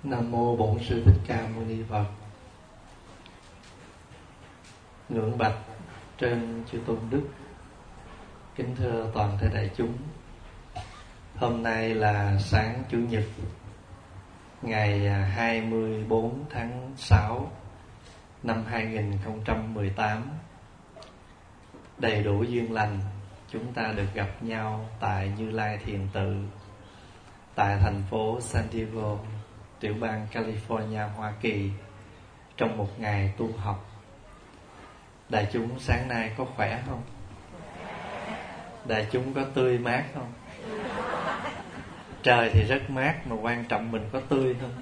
Nam mô Bổn Sư Thích Ca Mâu Ni Phật. Ngưỡng bạch trên chư tôn đức. Kính thưa toàn thể đại chúng, hôm nay là sáng Chủ nhật, ngày 24 tháng 6 năm 2018. Đầy đủ duyên lành, chúng ta được gặp nhau tại Như Lai Thiền Tự, tại thành phố San Diego, tiểu bang California, Hoa Kỳ, trong một ngày tu học. Đại chúng sáng nay có khỏe không? Đại chúng có tươi mát không? Trời thì rất mát, mà quan trọng mình có tươi không?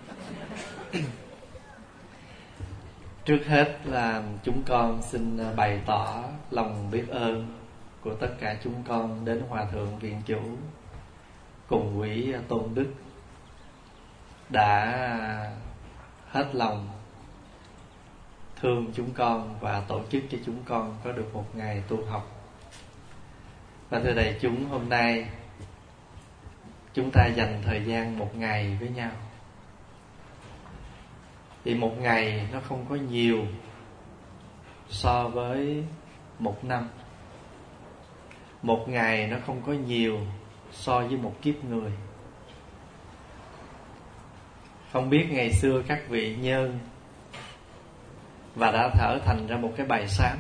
Trước hết là chúng con xin bày tỏ lòng biết ơn của tất cả chúng con đến Hòa Thượng Viện Chủ cùng quý tôn đức đã hết lòng thương chúng con và tổ chức cho chúng con có được một ngày tu học. Và thưa đại chúng, hôm nay chúng ta dành thời gian một ngày với nhau. Thì một ngày nó không có nhiều so với một năm. Một ngày nó không có nhiều so với một kiếp người. Không biết ngày xưa các vị nhơn và đã thở thành ra một cái bài sám: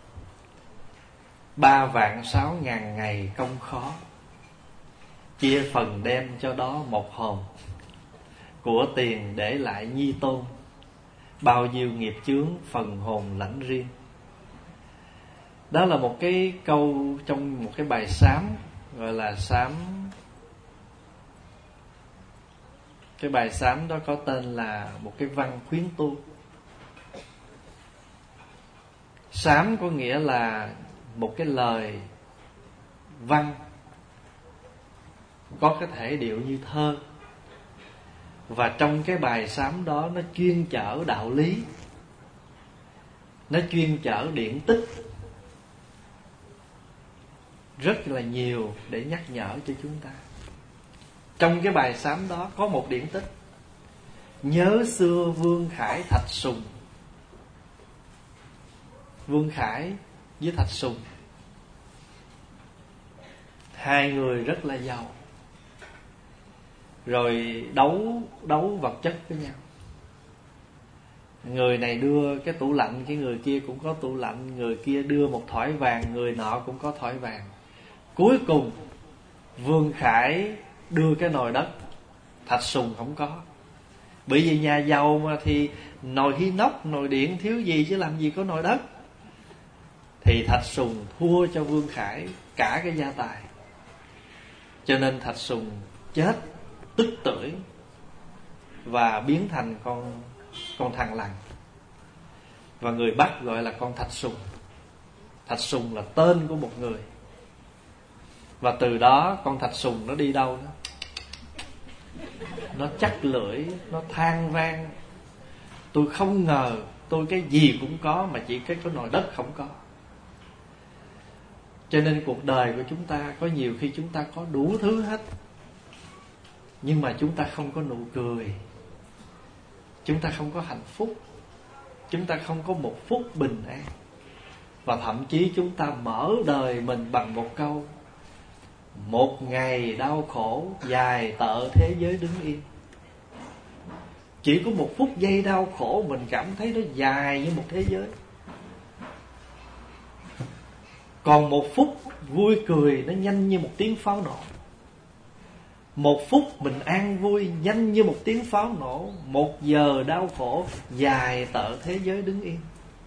3.600.000 ngày công khó, chia phần đem cho đó một hồn. Của tiền để lại nhi tôn, bao nhiêu nghiệp chướng phần hồn lãnh riêng. Đó là một cái câu trong một cái bài sám, gọi là sám. Cái bài sám đó có tên là một cái văn khuyến tu. Sám có nghĩa là một cái lời văn có cái thể điệu như thơ. Và trong cái bài sám đó nó chuyên chở đạo lý, nó chuyên chở điển tích rất là nhiều để nhắc nhở cho chúng ta. Trong cái bài sám đó có một điển tích: nhớ xưa Vương Khải Thạch Sùng. Vương Khải với Thạch Sùng, hai người rất là giàu, rồi đấu vật chất với nhau. Người này đưa cái tủ lạnh, cái người kia cũng có tủ lạnh. Người kia đưa một thỏi vàng, người nọ cũng có thỏi vàng. Cuối cùng Vương Khải đưa cái nồi đất, Thạch Sùng không có. Bởi vì nhà giàu mà thì nồi inox, nồi điện thiếu gì chứ làm gì có nồi đất. Thì Thạch Sùng thua cho Vương Khải cả cái gia tài. Cho nên Thạch Sùng chết tức tưởi và biến thành con thằn lằn. Và người Bắc gọi là con Thạch Sùng. Thạch Sùng là tên của một người. Và từ đó con Thạch Sùng nó đi đâu đó, nó chắc lưỡi, nó than vang: tôi không ngờ tôi cái gì cũng có, mà chỉ cái nồi đất không có. Cho nên cuộc đời của chúng ta có nhiều khi chúng ta có đủ thứ hết, nhưng mà chúng ta không có nụ cười, chúng ta không có hạnh phúc, chúng ta không có một phút bình an. Và thậm chí chúng ta mở đời mình bằng một câu: một ngày đau khổ, dài tợ thế giới đứng yên. Chỉ có một phút giây đau khổ mình cảm thấy nó dài như một thế giới. Còn một phút vui cười nó nhanh như một tiếng pháo nổ. Một phút mình an vui nhanh như một tiếng pháo nổ. Một giờ đau khổ, dài tợ thế giới đứng yên.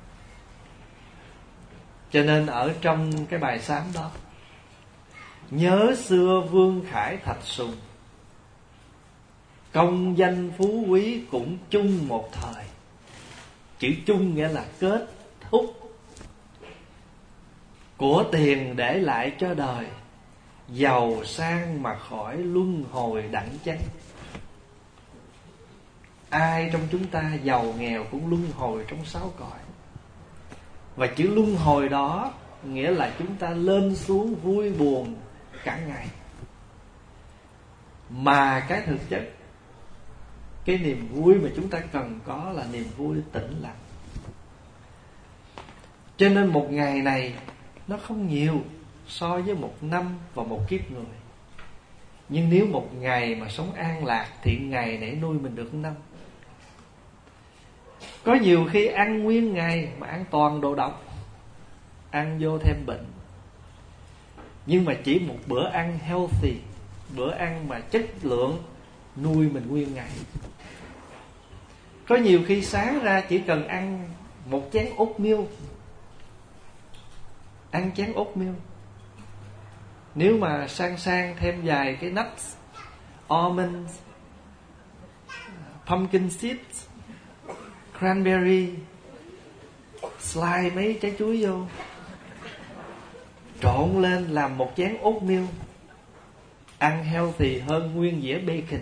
Cho nên ở trong cái bài sám đó: nhớ xưa Vương Khải Thạch Sùng, công danh phú quý cũng chung một thời. Chữ chung nghĩa là kết thúc. Của tiền để lại cho đời, giàu sang mà khỏi luân hồi đặng chăng. Ai trong chúng ta giàu nghèo cũng luân hồi trong sáu cõi. Và chữ luân hồi đó nghĩa là chúng ta lên xuống vui buồn cả ngày. Mà cái thực chất Cái niềm vui mà chúng ta cần có là niềm vui tĩnh lặng. Cho nên một ngày này nó không nhiều so với một năm và một kiếp người. Nhưng nếu một ngày mà sống an lạc thì ngày này nuôi mình được năm. Có nhiều khi ăn nguyên ngày mà ăn toàn đồ độc, ăn vô thêm bệnh. Nhưng mà chỉ một bữa ăn healthy, bữa ăn mà chất lượng nuôi mình nguyên ngày. Có nhiều khi sáng ra chỉ cần ăn một chén oatmeal, ăn chén oatmeal. Nếu mà sang thêm vài cái nuts, almonds, pumpkin seeds, cranberry, slide mấy trái chuối vô, trộn lên làm một chén oatmeal, ăn healthy hơn nguyên dĩa bacon.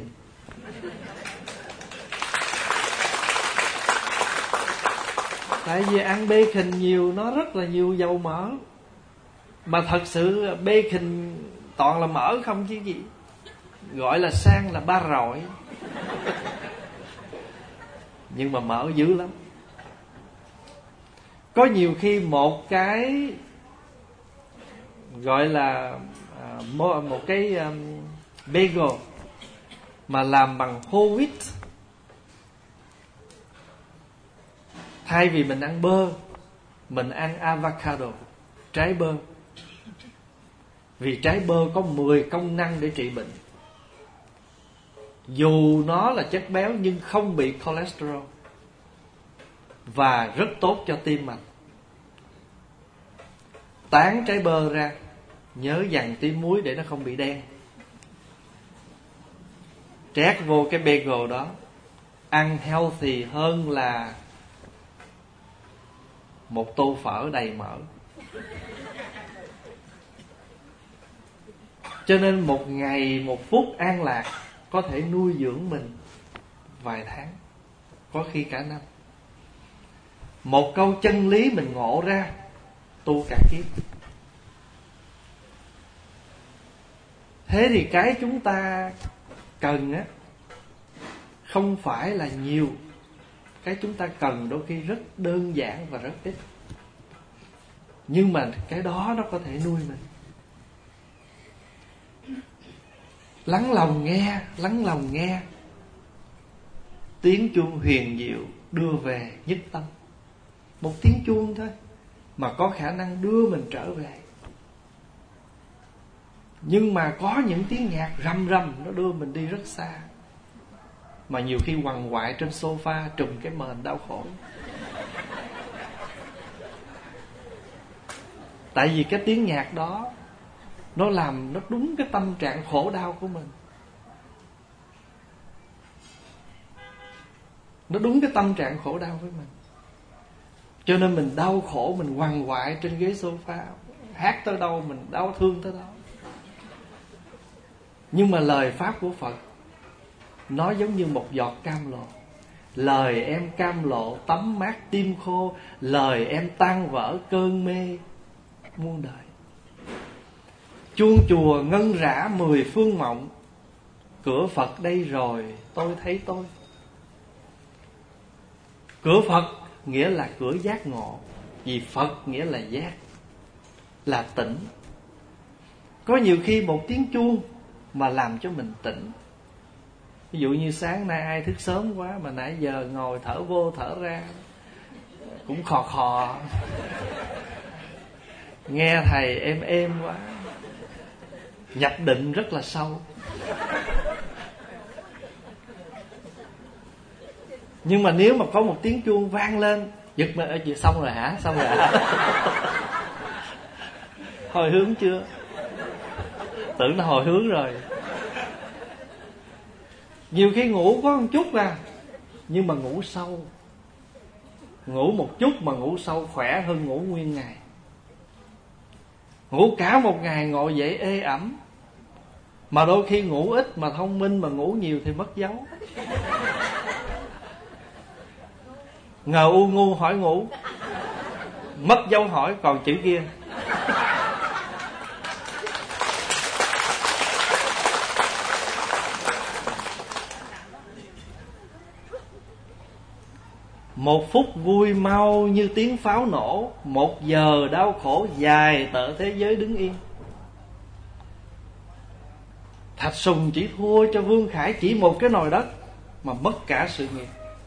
Tại vì ăn bacon nhiều, nó rất là nhiều dầu mỡ. Mà thật sự bacon toàn là mỡ không chứ gì. Gọi là sang là ba rọi. Nhưng mà mỡ dữ lắm. Có nhiều khi một cái gọi là một cái bagel mà làm bằng whole wheat, thay vì mình ăn bơ, mình ăn avocado, trái bơ. Vì trái bơ có 10 công năng để trị bệnh. Dù nó là chất béo nhưng không bị cholesterol, và rất tốt cho tim mạch. Tán trái bơ ra, nhớ dằn tí muối để nó không bị đen. Trét vô cái bagel đó, ăn healthy hơn là một tô phở đầy mỡ. Cho nên một ngày, một phút an lạc có thể nuôi dưỡng mình vài tháng, có khi cả năm. Một câu chân lý mình ngộ ra, tu cả kiếp. Thế thì cái chúng ta cần á, không phải là nhiều. Cái chúng ta cần đôi khi rất đơn giản và rất ít. Nhưng mà cái đó nó có thể nuôi mình. Lắng lòng nghe tiếng chuông huyền diệu đưa về nhất tâm. Một tiếng chuông thôi mà có khả năng đưa mình trở về. Nhưng mà có những tiếng nhạc rầm rầm, nó đưa mình đi rất xa. Mà nhiều khi quằn quại trên sofa, trùm cái mền đau khổ. Tại vì cái tiếng nhạc đó nó làm, nó đúng cái tâm trạng khổ đau của mình. Nó đúng cái tâm trạng khổ đau với mình. Cho nên mình đau khổ, mình quằn quại trên ghế sofa. Hát tới đâu mình đau thương tới đó. Nhưng mà lời pháp của Phật nó giống như một giọt cam lộ. Lời em cam lộ tắm mát tim khô, lời em tan vỡ cơn mê muôn đời. Chuông chùa ngân rã 10 phương mộng, cửa Phật đây rồi tôi thấy tôi. Cửa Phật nghĩa là cửa giác ngộ, vì Phật nghĩa là giác, là tỉnh. Có nhiều khi một tiếng chuông mà làm cho mình tỉnh. Ví dụ như sáng nay ai thức sớm quá mà nãy giờ ngồi thở vô thở ra, cũng khò khò, nghe thầy êm quá, nhập định rất là sâu. Nhưng mà nếu mà có một tiếng chuông vang lên, giật mình ở chị, xong rồi hả? Xong rồi hả? Hồi hướng chưa? Tưởng nó hồi hướng rồi. Nhiều khi ngủ có một chút à, nhưng mà ngủ sâu. Ngủ một chút mà ngủ sâu khỏe hơn ngủ nguyên ngày. Ngủ cả một ngày ngồi dậy ê ẩm. Mà đôi khi ngủ ít mà thông minh, mà ngủ nhiều thì mất dấu. Ngờ u ngu hỏi ngủ, mất dấu hỏi còn chữ kia. một phút vui mau như tiếng pháo nổ, một giờ đau khổ dài tợ thế giới đứng yên. Thạch Sùng chỉ thua cho Vương Khải chỉ một cái nồi đất mà mất cả sự nghiệp.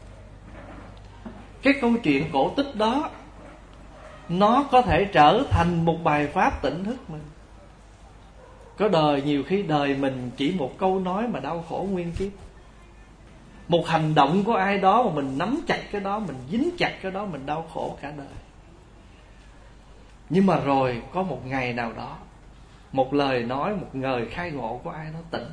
Cái câu chuyện cổ tích đó nó có thể trở thành một bài pháp tỉnh thức mình. Có đời nhiều khi đời mình chỉ một câu nói mà đau khổ nguyên kiếp. Một hành động của ai đó mà mình nắm chặt cái đó, mình dính chặt cái đó, mình đau khổ cả đời. Nhưng mà rồi có một ngày nào đó, một lời nói, một lời khai ngộ của ai đó tỉnh.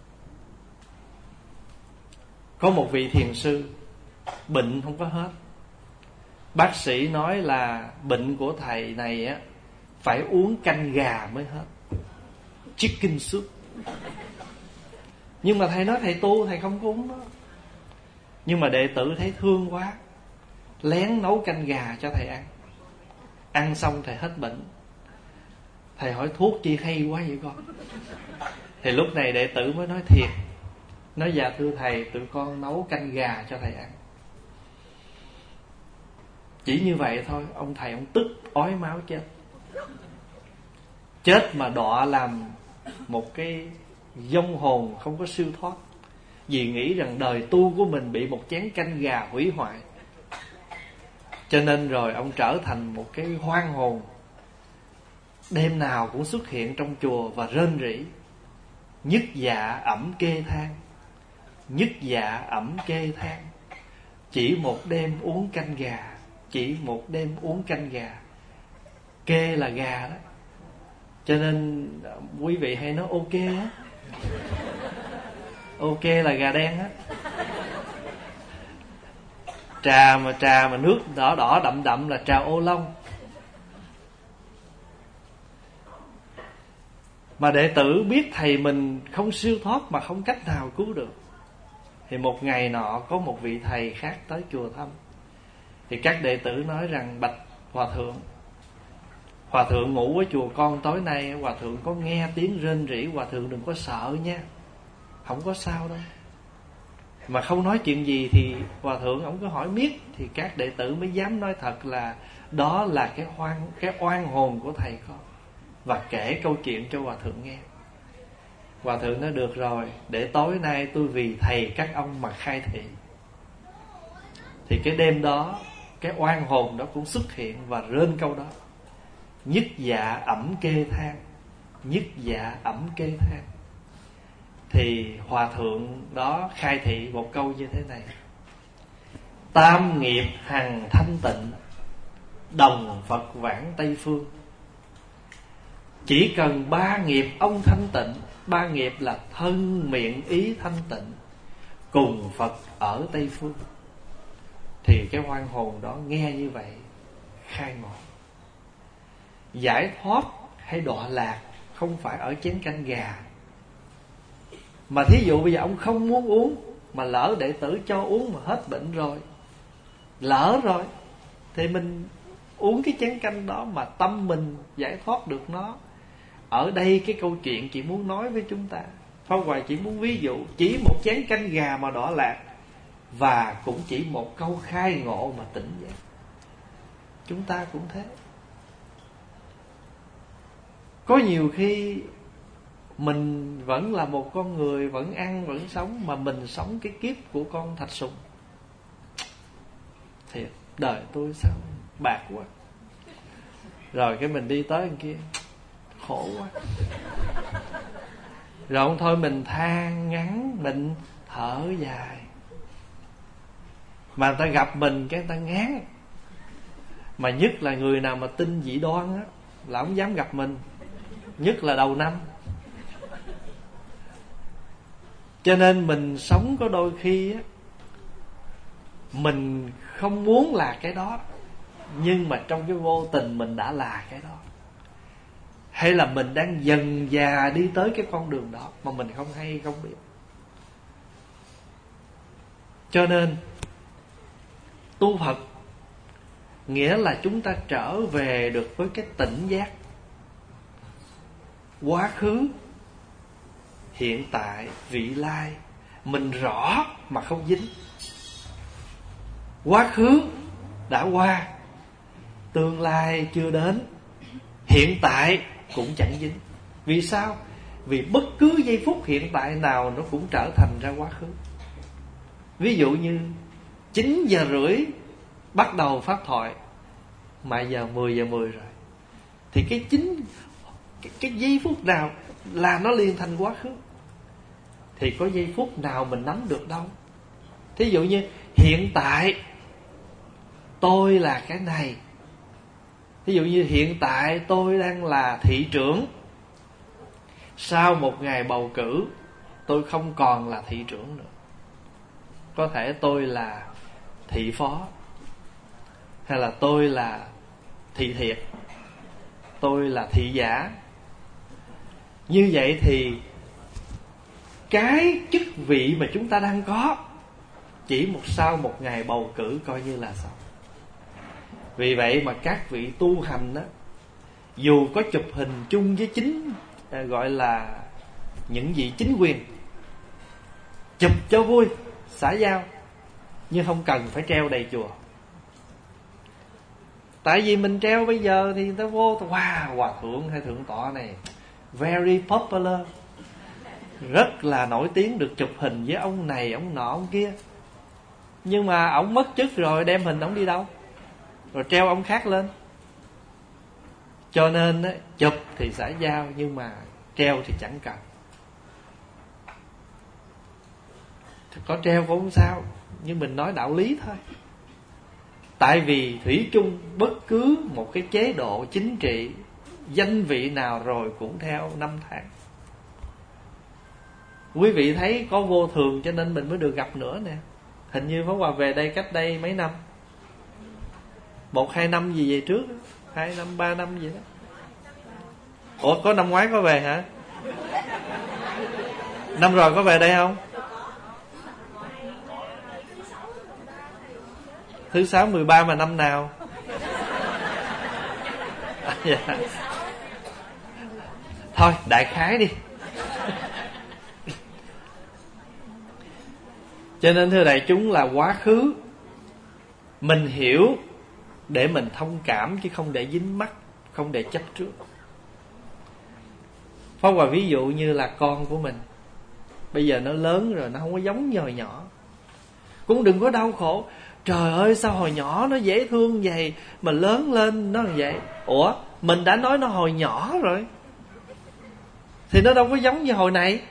Có một vị thiền sư bệnh không có hết. Bác sĩ nói là bệnh của thầy này á phải uống canh gà mới hết, chicken soup. Nhưng mà thầy nói thầy tu, thầy không có uống đó. Nhưng mà đệ tử thấy thương quá, lén nấu canh gà cho thầy ăn. Ăn xong thầy hết bệnh. Thầy hỏi thuốc chi hay quá vậy con? Thì lúc này đệ tử mới nói thiệt, nói dạ thưa thầy, tụi con nấu canh gà cho thầy ăn. Chỉ như vậy thôi, ông thầy ông tức ói máu chết. Chết mà đọa làm một cái vong hồn không có siêu thoát, vì nghĩ rằng đời tu của mình bị một chén canh gà hủy hoại. Cho nên rồi ông trở thành một cái hoang hồn, đêm nào cũng xuất hiện trong chùa và rên rỉ, nhức dạ ẩm kê than, nhức dạ ẩm kê than. Chỉ một đêm uống canh gà, chỉ một đêm uống canh gà. Kê là gà đó, cho nên quý vị hay nói ok á. Ok là gà đen á. Trà mà nước đỏ đỏ đậm đậm là trà ô long. Mà đệ tử biết thầy mình không siêu thoát mà không cách nào cứu được. Thì một ngày nọ có một vị thầy khác tới chùa thăm. Thì các đệ tử nói rằng bạch Hòa thượng ngủ ở chùa con tối nay Hòa thượng có nghe tiếng rên rỉ, Hòa thượng đừng có sợ nha, không có sao đâu. Mà không nói chuyện gì thì Hòa thượng ổng cứ hỏi miết. Thì các đệ tử mới dám nói thật là đó là cái oan hồn của thầy con, và kể câu chuyện cho Hòa thượng nghe. Hòa thượng nói được rồi, để tối nay tôi vì thầy các ông mà khai thị. Thì cái đêm đó cái oan hồn đó cũng xuất hiện và rên câu đó: nhức dạ ẩm kê than, nhức dạ ẩm kê than. Thì hòa thượng đó khai thị một câu như thế này: tam nghiệp hằng thanh tịnh, đồng Phật vãng Tây phương. Chỉ cần 3 nghiệp ông thanh tịnh, 3 nghiệp là thân miệng ý thanh tịnh, cùng Phật ở Tây phương. Thì cái oan hồn đó nghe như vậy khai ngộ. Giải thoát hay đọa lạc không phải ở chén canh gà. Mà thí dụ bây giờ ông không muốn uống, mà lỡ đệ tử cho uống mà hết bệnh rồi, lỡ rồi, thì mình uống cái chén canh đó mà tâm mình giải thoát được nó. Ở đây cái câu chuyện chị muốn nói với chúng ta, Pháp Hòa chỉ muốn ví dụ chỉ một chén canh gà mà đọa lạc, và cũng chỉ một câu khai ngộ mà tỉnh giác. Chúng ta cũng thế. Có nhiều khi mình vẫn là một con người, vẫn ăn, vẫn sống, mà mình sống cái kiếp của con Thạch Sùng. Thiệt, đời tôi sao bạc quá. Rồi cái mình đi tới bên kia, khổ quá. Rồi không thôi mình than ngắn, mình thở dài. Mà người ta gặp mình cái người ta ngán. Mà nhất là người nào mà tin dị đoan á, là không dám gặp mình. Nhất là đầu năm. Cho nên mình sống có đôi khi á, mình không muốn là cái đó, nhưng mà trong cái vô tình mình đã là cái đó. Hay là mình đang dần dà đi tới cái con đường đó mà mình không hay không biết. Cho nên tu Phật nghĩa là chúng ta trở về được với cái tỉnh giác. Quá khứ, hiện tại, vị lai mình rõ mà không dính. Quá khứ đã qua, tương lai chưa đến, hiện tại cũng chẳng dính. Vì sao? Vì bất cứ giây phút hiện tại nào nó cũng trở thành ra quá khứ. Ví dụ như 9 giờ rưỡi bắt đầu pháp thoại, mà giờ 10 giờ 10 rồi, thì cái giây phút nào là nó liền thành quá khứ. Thì có giây phút nào mình nắm được đâu. Thí dụ như hiện tại tôi là cái này. Thí dụ như hiện tại tôi đang là thị trưởng. Sau một ngày bầu cử, tôi không còn là thị trưởng nữa. Có thể tôi là thị phó, hay là tôi là thị thiệt, tôi là thị giả. Như vậy thì cái chức vị mà chúng ta đang có chỉ sau một ngày bầu cử coi như là xong. Vì vậy mà các vị tu hành đó, dù có chụp hình chung với gọi là những vị chính quyền, chụp cho vui, xã giao, nhưng không cần phải treo đầy chùa. Tại vì mình treo bây giờ thì người ta vô, wow, hòa thượng hay thượng tọa này very popular, rất là nổi tiếng, được chụp hình với ông này, ông nọ, ông kia. Nhưng mà ổng mất chức rồi, đem hình ổng đi đâu? Rồi treo ông khác lên. Cho nên chụp thì xã giao, nhưng mà treo thì chẳng cần. Có treo cũng không sao, nhưng mình nói đạo lý thôi. Tại vì thủy chung bất cứ một cái chế độ chính trị, danh vị nào rồi cũng theo năm tháng. Quý vị thấy có vô thường cho nên mình mới được gặp nữa nè. Hình như Pháp Hòa về đây cách đây mấy năm, 1-2 năm gì về trước, 2 năm 3 năm gì đó. Ủa, có năm ngoái có về hả? Năm rồi có về đây không? Thứ 6, 13 mà năm nào? Dạ. Thôi đại khái đi. Cho nên thưa đại chúng là quá khứ mình hiểu để mình thông cảm, chứ không để dính mắc, không để chấp trước. Pháp Hòa ví dụ như là con của mình, bây giờ nó lớn rồi, nó không có giống như hồi nhỏ. Cũng đừng có đau khổ, trời ơi sao hồi nhỏ nó dễ thương vậy mà lớn lên nó như vậy. Ủa, mình đã nói nó hồi nhỏ rồi thì nó đâu có giống như hồi này.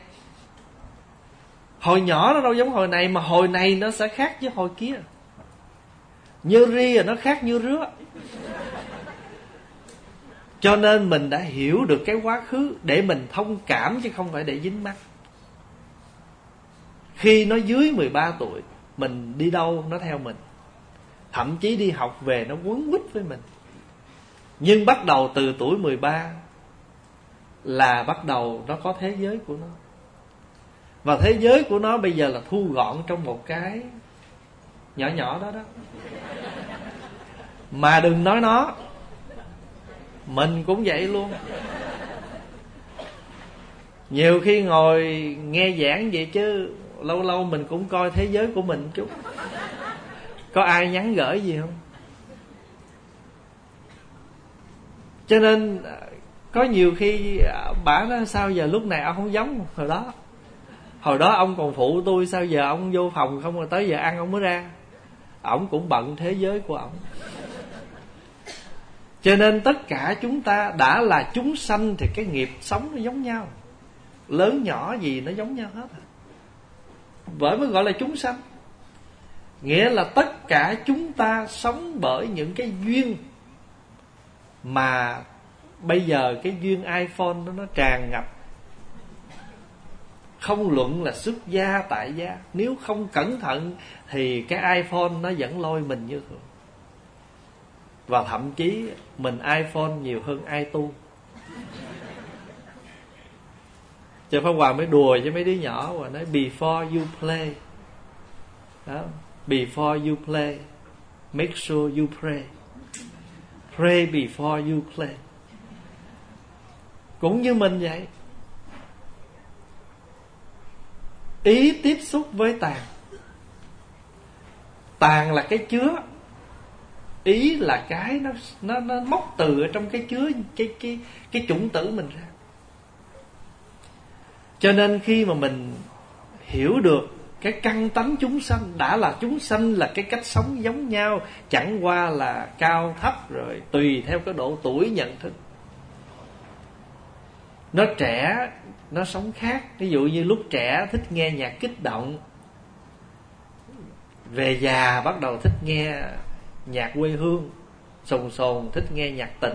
Hồi nhỏ nó đâu giống hồi này, mà hồi này nó sẽ khác với hồi kia. Như ri là nó khác như rứa. Cho nên mình đã hiểu được cái quá khứ để mình thông cảm, chứ không phải để dính mắc. Khi nó dưới 13 tuổi, mình đi đâu nó theo mình. Thậm chí đi học về nó quấn quýt với mình. Nhưng bắt đầu từ tuổi 13 là bắt đầu nó có thế giới của nó. Và thế giới của nó bây giờ là thu gọn trong một cái nhỏ nhỏ đó đó. Mà đừng nói nó, mình cũng vậy luôn. Nhiều khi ngồi nghe giảng vậy chứ lâu lâu mình cũng coi thế giới của mình chút. Có ai nhắn gửi gì không? Cho nên có nhiều khi bả nói sao giờ lúc này ông không giống hồi đó. Hồi đó ông còn phụ tôi, sao giờ ông vô phòng không, rồi tới giờ ăn ông mới ra. Ổng cũng bận thế giới của ổng. Cho nên tất cả chúng ta đã là chúng sanh thì cái nghiệp sống nó giống nhau. Lớn nhỏ gì nó giống nhau hết. Bởi mới gọi là chúng sanh. Nghĩa là tất cả chúng ta sống bởi những cái duyên mà bây giờ cái duyên iPhone nó tràn ngập. Không luận là xuất gia tại gia, nếu không cẩn thận thì cái iPhone nó vẫn lôi mình như thường. Và thậm chí mình iPhone nhiều hơn ai tu. Cho Pháp Hòa mới đùa với mấy đứa nhỏ và nói before you play đó, before you play make sure you pray. Pray before you play. Cũng như mình vậy. Ý tiếp xúc với tàn, Tàn là cái chứa, ý là cái nó móc từ ở trong cái chứa cái chủng tử mình ra. Cho nên khi mà mình hiểu được cái căn tánh chúng sanh, đã là chúng sanh là cái cách sống giống nhau, chẳng qua là cao thấp rồi tùy theo cái độ tuổi nhận thức. Nó trẻ nó sống khác. Ví dụ như lúc trẻ thích nghe nhạc kích động, về già bắt đầu thích nghe nhạc quê hương, sồn sồn thích nghe nhạc tình.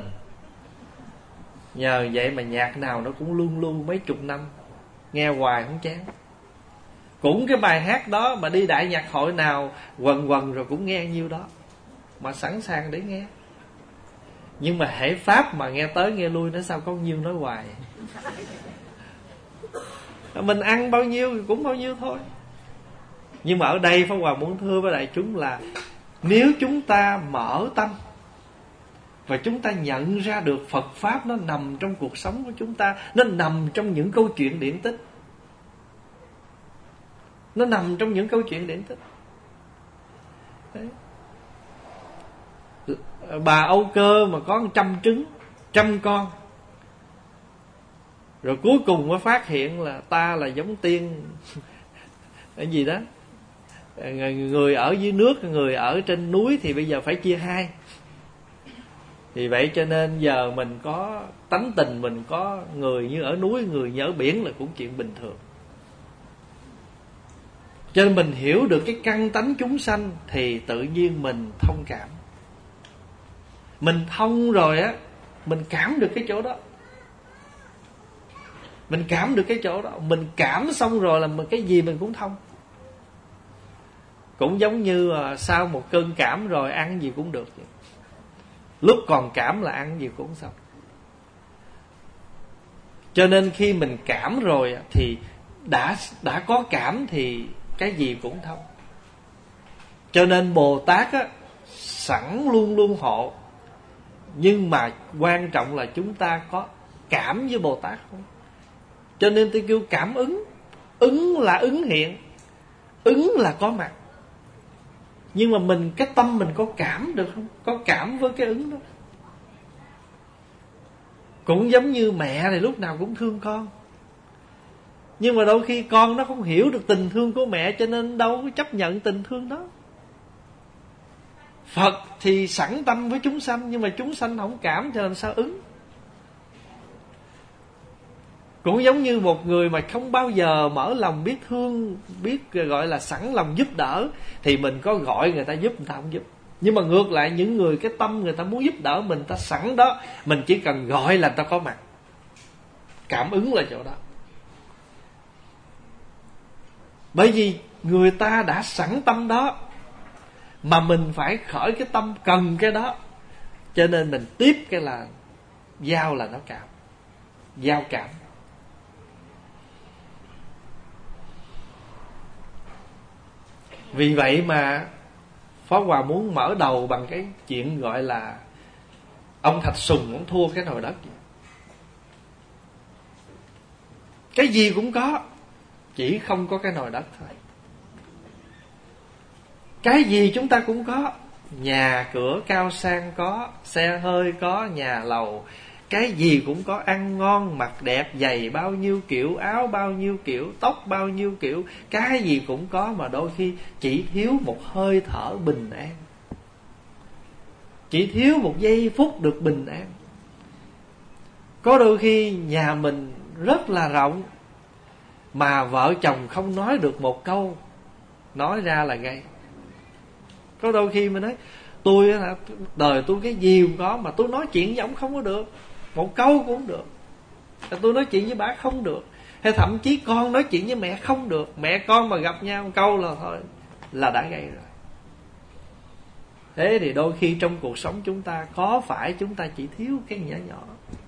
Nhờ vậy mà nhạc nào nó cũng luôn luôn mấy chục năm, nghe hoài không chán. Cũng cái bài hát đó mà đi đại nhạc hội nào quần quần rồi cũng nghe nhiêu đó, mà sẵn sàng để nghe. Nhưng mà hễ pháp mà nghe tới nghe lui, nó sao có nhiêu nói hoài. Mình ăn bao nhiêu thì cũng bao nhiêu thôi. Nhưng mà ở đây Pháp Hòa muốn thưa với đại chúng là nếu chúng ta mở tâm và chúng ta nhận ra được Phật Pháp nó nằm trong cuộc sống của chúng ta, nó nằm trong những câu chuyện điển tích, nó nằm trong những câu chuyện điển tích. Đấy. Bà Âu Cơ mà có 100 trứng, 100 con, rồi cuối cùng mới phát hiện là ta là giống tiên cái gì đó, người ở dưới nước, người ở trên núi thì bây giờ phải chia hai. Vì vậy cho nên giờ mình có tánh tình, mình có người như ở núi, người như ở biển là cũng chuyện bình thường. Cho nên mình hiểu được cái căn tánh chúng sanh thì tự nhiên mình thông cảm. Mình thông rồi á, mình cảm được cái chỗ đó. Mình cảm được cái chỗ đó. Mình cảm xong rồi là cái gì mình cũng thông. Cũng giống như sau một cơn cảm rồi ăn gì cũng được vậy. Lúc còn cảm là ăn gì cũng xong. Cho nên khi mình cảm rồi thì đã có cảm thì cái gì cũng thông. Cho nên Bồ Tát á, sẵn luôn luôn hộ. Nhưng mà quan trọng là chúng ta có cảm với Bồ Tát không. Cho nên tôi kêu cảm ứng. Ứng là ứng hiện, ứng là có mặt. Nhưng mà mình, cái tâm mình có cảm được không? Có cảm với cái ứng đó. Cũng giống như mẹ thì lúc nào cũng thương con, nhưng mà đôi khi con nó không hiểu được tình thương của mẹ, cho nên đâu có chấp nhận tình thương đó. Phật thì sẵn tâm với chúng sanh, nhưng mà chúng sanh không cảm cho làm sao ứng. Cũng giống như một người mà không bao giờ mở lòng biết thương, biết gọi là sẵn lòng giúp đỡ, thì mình có gọi người ta giúp, người ta không giúp. Nhưng mà ngược lại, những người cái tâm người ta muốn giúp đỡ mình, ta sẵn đó, mình chỉ cần gọi là người ta có mặt. Cảm ứng là chỗ đó. Bởi vì người ta đã sẵn tâm đó, mà mình phải khởi cái tâm cần cái đó. Cho nên mình tiếp cái là giao là nó cảm. Giao cảm. Vì vậy mà Pháp Hòa muốn mở đầu bằng cái chuyện gọi là ông Thạch Sùng cũng thua cái nồi đất. Cái gì cũng có, chỉ không có cái nồi đất thôi. Cái gì chúng ta cũng có, nhà cửa cao sang có, xe hơi có, nhà lầu, cái gì cũng có, ăn ngon, mặc đẹp, giày bao nhiêu kiểu, áo bao nhiêu kiểu, tóc bao nhiêu kiểu, cái gì cũng có, mà đôi khi chỉ thiếu một hơi thở bình an, chỉ thiếu một giây phút được bình an. Có đôi khi nhà mình rất là rộng, mà vợ chồng không nói được một câu, nói ra là gây. Có đôi khi mình nói tôi đời tôi cái gì cũng có, mà tôi nói chuyện với ông không có được, một câu cũng không được. Tôi nói chuyện với bà không được. Hay thậm chí con nói chuyện với mẹ không được, mẹ con mà gặp nhau một câu là thôi, là đã gây rồi. Thế thì đôi khi trong cuộc sống chúng ta, có phải chúng ta chỉ thiếu cái nhỏ nhỏ,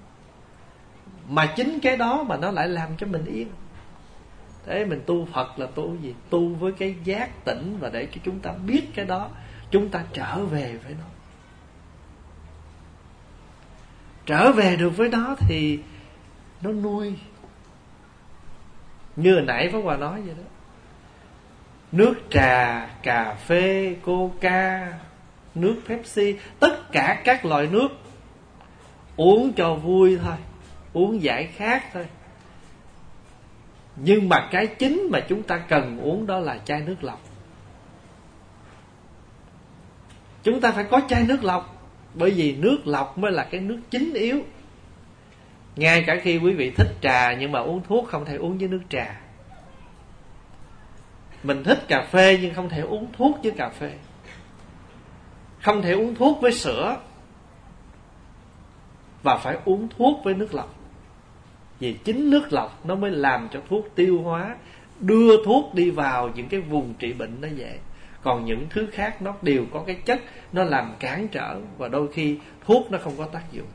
mà chính cái đó mà nó lại làm cho mình yên. Thế mình tu Phật là tu gì? Tu với cái giác tỉnh, và để cho chúng ta biết cái đó, chúng ta trở về với nó. Trở về được với nó thì nó nuôi. Như hồi nãy Pháp Hòa nói vậy đó. nước trà, cà phê, Coca, nước Pepsi, tất cả các loại nước uống cho vui thôi, uống giải khát thôi. Nhưng mà cái chính mà chúng ta cần uống đó là chai nước lọc. Chúng ta phải có chai nước lọc, bởi vì nước lọc mới là cái nước chính yếu. Ngay cả khi quý vị thích trà nhưng mà uống thuốc không thể uống với nước trà. Mình thích cà phê nhưng không thể uống thuốc với cà phê, không thể uống thuốc với sữa, và phải uống thuốc với nước lọc. Vì chính nước lọc nó mới làm cho thuốc tiêu hóa, đưa thuốc đi vào những cái vùng trị bệnh nó vậy. Còn những thứ khác nó đều có cái chất nó làm cản trở, và đôi khi thuốc nó không có tác dụng.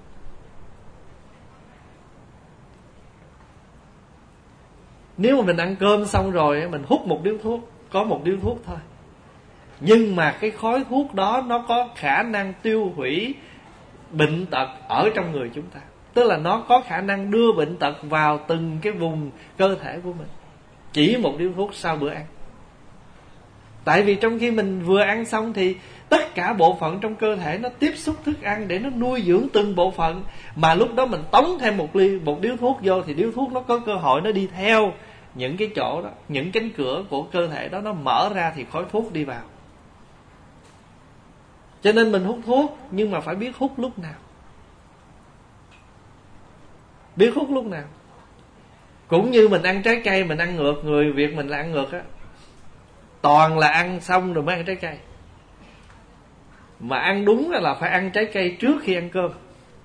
Nếu mà mình ăn cơm xong rồi mình hút một điếu thuốc, có một điếu thuốc thôi, nhưng mà cái khói thuốc đó nó có khả năng tiêu hủy bệnh tật ở trong người chúng ta. Tức là nó có khả năng đưa bệnh tật vào từng cái vùng cơ thể của mình, chỉ một điếu thuốc sau bữa ăn. Tại vì trong khi mình vừa ăn xong thì tất cả bộ phận trong cơ thể nó tiếp xúc thức ăn để nó nuôi dưỡng từng bộ phận. Mà lúc đó mình tống thêm một điếu thuốc vô thì điếu thuốc nó có cơ hội nó đi theo những cái chỗ đó, những cánh cửa của cơ thể đó nó mở ra thì khói thuốc đi vào. Cho nên mình hút thuốc, nhưng mà phải biết hút lúc nào. Biết hút lúc nào. Cũng như mình ăn trái cây, mình ăn ngược. Người Việt mình là ăn ngược á, toàn là ăn xong rồi mới ăn trái cây. Mà ăn đúng là phải ăn trái cây trước khi ăn cơm.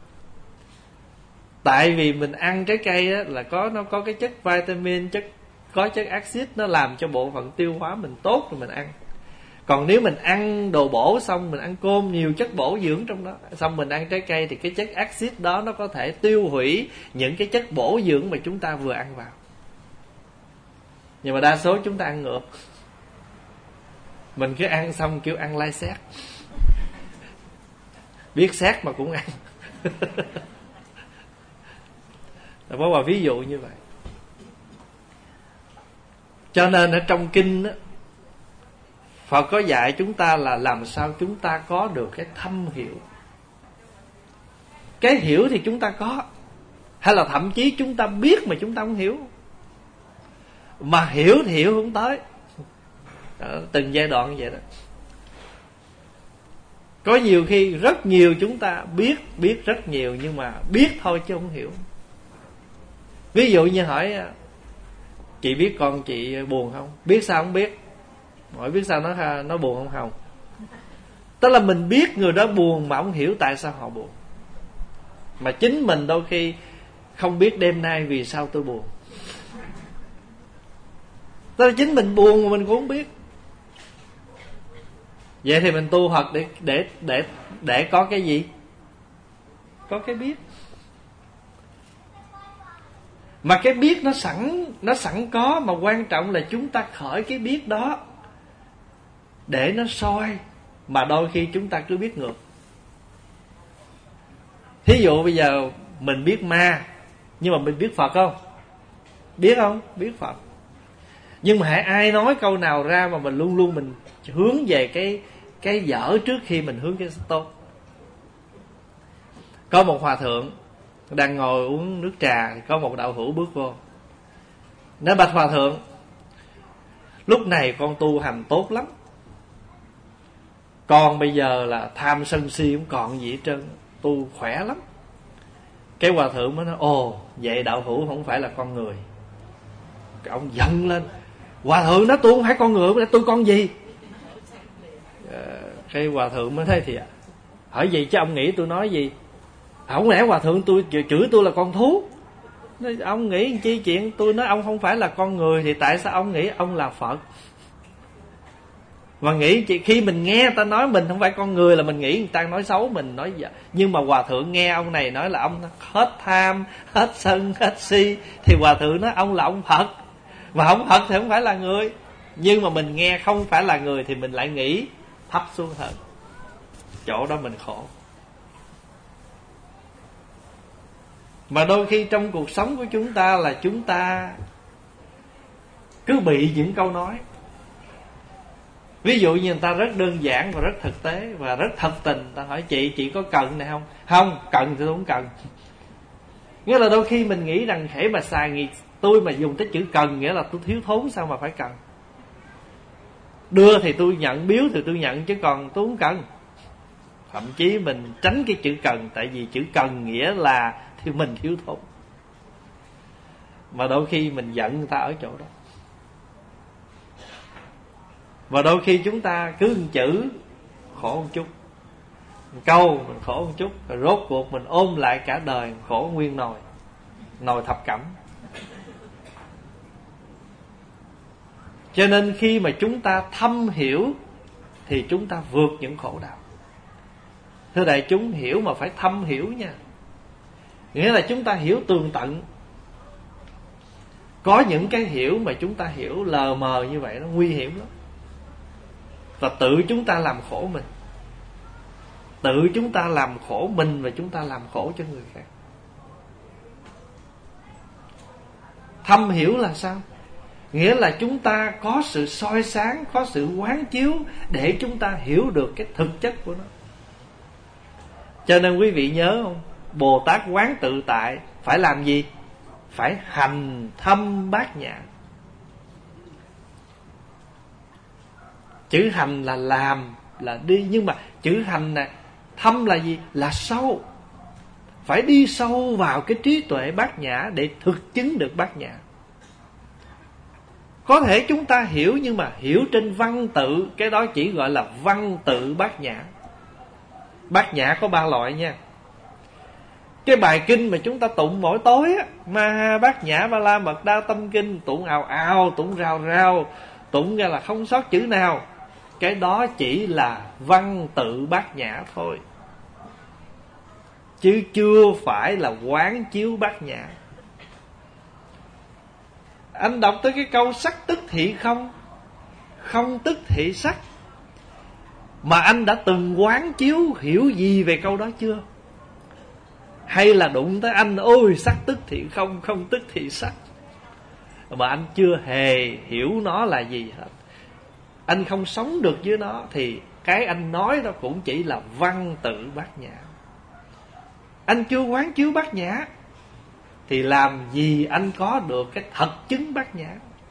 Tại vì mình ăn trái cây á, là nó có cái chất vitamin, có chất axit, nó làm cho bộ phận tiêu hóa mình tốt rồi mình ăn. Còn nếu mình ăn đồ bổ xong, mình ăn cơm nhiều chất bổ dưỡng trong đó, xong mình ăn trái cây thì cái chất axit đó nó có thể tiêu hủy những cái chất bổ dưỡng mà chúng ta vừa ăn vào. Nhưng mà đa số chúng ta ăn ngược. Mình cứ ăn xong kêu ăn lai xét, biết xét mà cũng ăn. Là có một ví dụ như vậy. Cho nên ở trong kinh đó, Phật có dạy chúng ta là làm sao chúng ta có được cái thâm hiểu. Cái hiểu thì chúng ta có, hay là thậm chí chúng ta biết mà chúng ta không hiểu. Mà hiểu thì hiểu không tới. Từng giai đoạn vậy đó. Có nhiều khi rất nhiều chúng ta biết rất nhiều, nhưng mà biết thôi chứ không hiểu. Ví dụ như hỏi chị biết con chị buồn không? Biết sao không biết? Hỏi biết sao nó buồn không? Không. Tức là mình biết người đó buồn mà không hiểu tại sao họ buồn. Mà chính mình đôi khi không biết đêm nay vì sao tôi buồn. Tức là chính mình buồn mà mình cũng không biết. Vậy thì mình tu Phật để có cái gì? Có cái biết. Mà cái biết nó sẵn có, mà quan trọng là chúng ta khởi cái biết đó để nó soi. Mà đôi khi chúng ta cứ biết ngược. Thí dụ bây giờ mình biết ma, nhưng mà mình biết Phật không? Biết không? Biết Phật. Nhưng mà hãy ai nói câu nào ra mà mình luôn luôn mình hướng về cái dở trước khi mình hướng cái tốt. Có một hòa thượng đang ngồi uống nước trà, có một đạo hữu bước vô, nói: bạch hòa thượng, lúc này con tu hành tốt lắm, con bây giờ là tham sân si không còn gì hết trơn, tu khỏe lắm. Cái hòa thượng mới nói: ồ, vậy đạo hữu không phải là con người. Cái ông giận lên: hòa thượng nói tôi không phải con người, tôi con gì? Cái hòa thượng mới thấy thì hỏi gì chứ ông nghĩ tôi nói gì? Không lẽ hòa thượng tôi chửi tôi là con thú? Ông nghĩ chi chuyện tôi nói ông không phải là con người thì tại sao ông nghĩ ông là Phật? Và nghĩ khi mình nghe người ta nói mình không phải con người là mình nghĩ người ta nói xấu mình, nói vậy. Nhưng mà hòa thượng nghe ông này nói là ông hết tham, hết sân, hết si, thì hòa thượng nói ông là ông Phật. Mà không Phật thì không phải là người. Nhưng mà mình nghe không phải là người thì mình lại nghĩ thấp xuống hơn. Chỗ đó mình khổ. Mà đôi khi trong cuộc sống của chúng ta là chúng ta cứ bị những câu nói. Ví dụ như người ta rất đơn giản và rất thực tế và rất thật tình, ta hỏi chị có cần này không? Không, cần thì tôi không cần. Nghĩa là đôi khi mình nghĩ rằng hễ mà xài tôi mà dùng tới chữ cần nghĩa là tôi thiếu thốn, sao mà phải cần. Đưa thì tôi nhận, biếu thì tôi nhận, chứ còn tôi không cần. Thậm chí mình tránh cái chữ cần, tại vì chữ cần nghĩa là thì mình thiếu thốn. Mà đôi khi mình giận người ta ở chỗ đó. Và đôi khi chúng ta cứ một chữ khổ một chút, một câu mình khổ một chút, rồi rốt cuộc mình ôm lại cả đời khổ nguyên nồi thập cẩm. Cho nên khi mà chúng ta thâm hiểu thì chúng ta vượt những khổ đau. Thưa đại chúng, hiểu mà phải thâm hiểu nha. Nghĩa là chúng ta hiểu tường tận. Có những cái hiểu mà chúng ta hiểu lờ mờ như vậy nó nguy hiểm lắm. Và tự chúng ta làm khổ mình. Tự chúng ta làm khổ mình và chúng ta làm khổ cho người khác. Thâm hiểu là sao? Nghĩa là chúng ta có sự soi sáng, có sự quán chiếu để chúng ta hiểu được cái thực chất của nó. Cho nên quý vị nhớ không? Bồ Tát quán tự tại phải làm gì? Phải hành thâm bát nhã. Chữ hành là làm, là đi. Nhưng mà chữ hành này, thâm là gì? Là sâu. Phải đi sâu vào cái trí tuệ bát nhã để thực chứng được bát nhã. Có thể chúng ta hiểu, nhưng mà hiểu trên văn tự, cái đó chỉ gọi là văn tự bát nhã. Bát nhã có 3 loại nha. Cái bài kinh mà chúng ta tụng mỗi tối á, Ma Bát Nhã Ba La Mật Đa Tâm Kinh, tụng ào ào, tụng rào rào, tụng ra là không sót chữ nào. Cái đó chỉ là văn tự bát nhã thôi, chứ chưa phải là quán chiếu bát nhã. Anh đọc tới cái câu sắc tức thị không, không tức thị sắc, mà anh đã từng quán chiếu hiểu gì về câu đó chưa? Hay là đụng tới anh, ôi sắc tức thị không, không tức thị sắc, mà anh chưa hề hiểu nó là gì hết. Anh không sống được với nó thì cái anh nói đó cũng chỉ là văn tự bát nhã. Anh chưa quán chiếu bát nhã thì làm gì anh có được cái thật chứng bát nhã.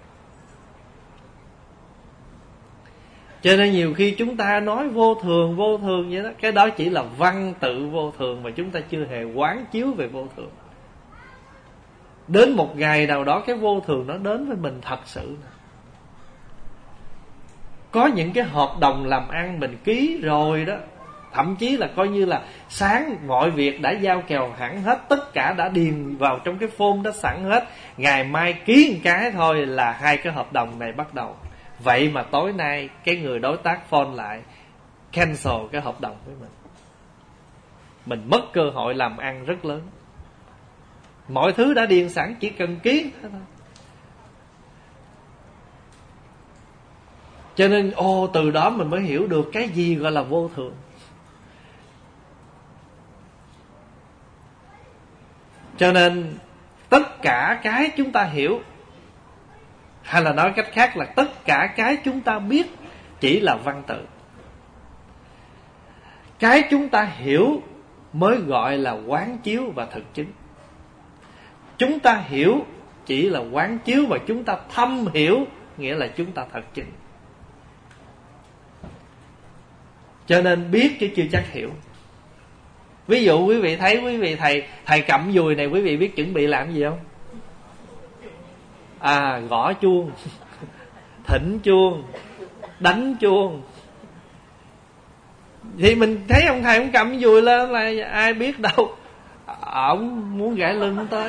Cho nên nhiều khi chúng ta nói vô thường vậy đó, cái đó chỉ là văn tự vô thường mà chúng ta chưa hề quán chiếu về vô thường. Đến một ngày nào đó cái vô thường nó đến với mình thật sự. Có những cái hợp đồng làm ăn mình ký rồi đó, thậm chí là coi như là sáng mọi việc đã giao kèo hẳn hết, tất cả đã điền vào trong cái form đó sẵn hết, ngày mai ký một cái thôi là 2 cái hợp đồng này bắt đầu. Vậy mà tối nay cái người đối tác phone lại cancel cái hợp đồng với mình mất cơ hội làm ăn rất lớn. Mọi thứ đã điền sẵn, chỉ cần ký thôi. Cho nên từ đó mình mới hiểu được cái gì gọi là vô thường. Cho nên tất cả cái chúng ta hiểu, hay là nói cách khác là tất cả cái chúng ta biết chỉ là văn tự. Cái chúng ta hiểu mới gọi là quán chiếu và thực chứng. Chúng ta hiểu chỉ là quán chiếu, và chúng ta thâm hiểu nghĩa là chúng ta thực chứng. Cho nên biết chứ chưa chắc hiểu. Ví dụ quý vị thấy quý vị thầy cầm dùi này, quý vị biết chuẩn bị làm gì không? Gõ chuông, thỉnh chuông, đánh chuông. Thì mình thấy ông thầy ông cầm dùi lên là ai biết đâu, ổng muốn gãi lưng tới.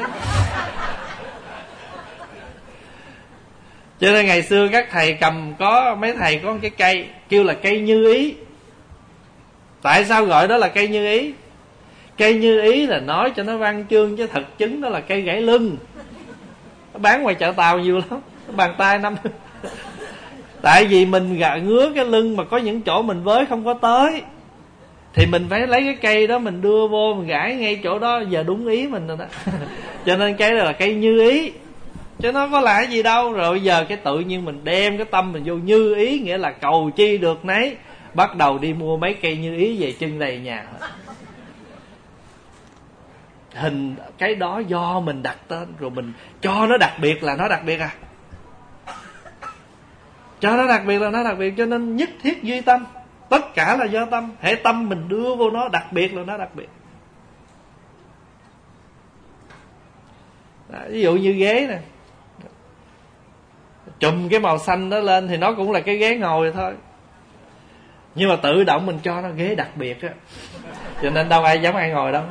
Cho nên ngày xưa các thầy mấy thầy có cái cây kêu là cây như ý. Tại sao gọi đó là cây như ý? Cây như ý là nói cho nó văn chương, chứ thực chứng đó là cây gãy lưng. Nó bán ngoài chợ Tàu nhiều lắm, bàn tay năm. Tại vì mình ngứa cái lưng mà có những chỗ mình với không có tới, thì mình phải lấy cái cây đó mình đưa vô, mình gãi ngay chỗ đó, giờ đúng ý mình rồi đó. Cho nên cây đó là cây như ý. chứ nó có là cái gì đâu. Rồi giờ cái tự nhiên mình đem cái tâm mình vô như ý, nghĩa là cầu chi được nấy, bắt đầu đi mua mấy cây như ý về trưng đầy nhà. Hình cái đó do mình đặt tên, rồi mình cho nó đặc biệt là nó đặc biệt à. Cho nó đặc biệt là nó đặc biệt, cho nên nhất thiết duy tâm. Tất cả là do tâm. Hễ tâm mình đưa vô nó đặc biệt là nó đặc biệt. Đó, ví dụ như ghế nè, chùm cái màu xanh đó lên thì nó cũng là cái ghế ngồi thôi, nhưng mà tự động mình cho nó ghế đặc biệt á, cho nên đâu ai dám ai ngồi đâu.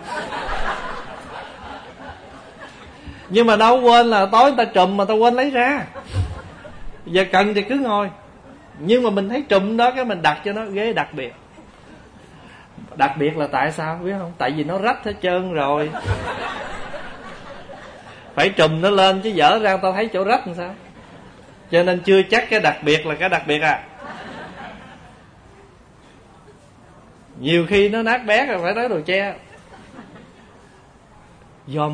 Nhưng mà đâu quên là tối người ta trùm mà ta quên lấy ra, giờ cần thì cứ ngồi. Nhưng mà mình thấy trùm đó, cái mình đặt cho nó ghế đặc biệt. Đặc biệt là tại sao biết không? Tại vì nó rách hết trơn rồi, phải trùm nó lên chứ dở ra tao thấy chỗ rách làm sao. Cho nên chưa chắc cái đặc biệt là cái đặc biệt à. Nhiều khi nó nát bét rồi phải nói đồ che. Do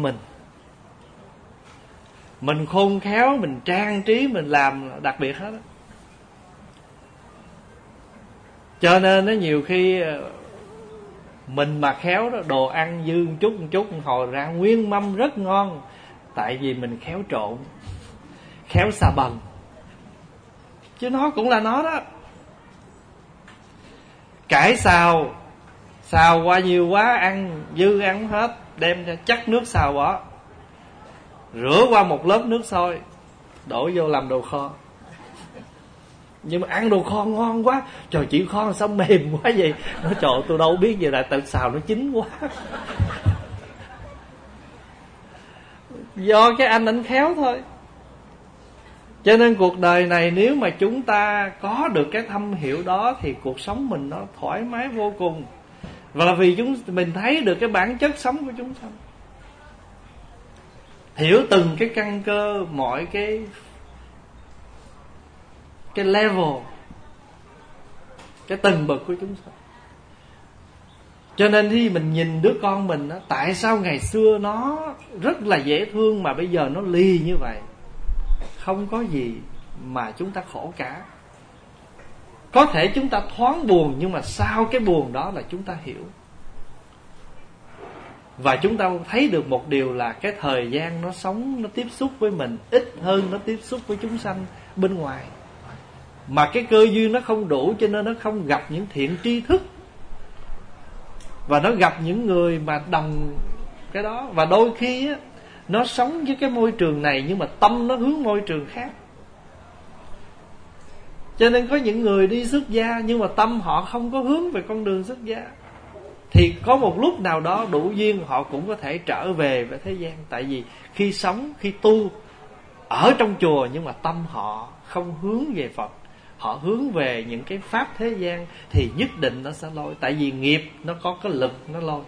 mình khôn khéo, mình trang trí, mình làm đặc biệt hết đó. Cho nên nó nhiều khi mình mà khéo đó, đồ ăn dư một chút hồi ra nguyên mâm rất ngon. Tại vì mình khéo trộn, khéo xà bần, chứ nó cũng là nó đó. Cải xào, xào qua nhiều quá ăn dư ăn hết, đem ra chắc nước xào bỏ, rửa qua một lớp nước sôi, đổ vô làm đồ kho. Nhưng mà ăn đồ kho ngon quá, trời chị kho sao mềm quá vậy. Nói trời tôi đâu biết gì, là tự xào nó chín quá. Do cái anh khéo thôi. Cho nên cuộc đời này nếu mà chúng ta có được cái thâm hiểu đó thì cuộc sống mình nó thoải mái vô cùng. Và vì mình thấy được cái bản chất sống của chúng sanh, hiểu từng cái căn cơ, mọi cái level, cái tầng bậc của chúng sanh. Cho nên khi mình nhìn đứa con mình đó, tại sao ngày xưa nó rất là dễ thương mà bây giờ nó lì như vậy? Không có gì mà chúng ta khổ cả. Có thể chúng ta thoáng buồn, nhưng mà sau cái buồn đó là chúng ta hiểu. Và chúng ta thấy được một điều là cái thời gian nó sống, nó tiếp xúc với mình ít hơn nó tiếp xúc với chúng sanh bên ngoài. Mà cái cơ duyên nó không đủ, cho nên nó không gặp những thiện tri thức, và nó gặp những người mà đồng cái đó. Và đôi khi á, nó sống với cái môi trường này nhưng mà tâm nó hướng môi trường khác. Cho nên có những người đi xuất gia nhưng mà tâm họ không có hướng về con đường xuất gia, thì có một lúc nào đó đủ duyên họ cũng có thể trở về với thế gian. Tại vì khi sống, khi tu ở trong chùa nhưng mà tâm họ không hướng về Phật, họ hướng về những cái pháp thế gian, thì nhất định nó sẽ lôi. Tại vì nghiệp nó có cái lực nó lôi.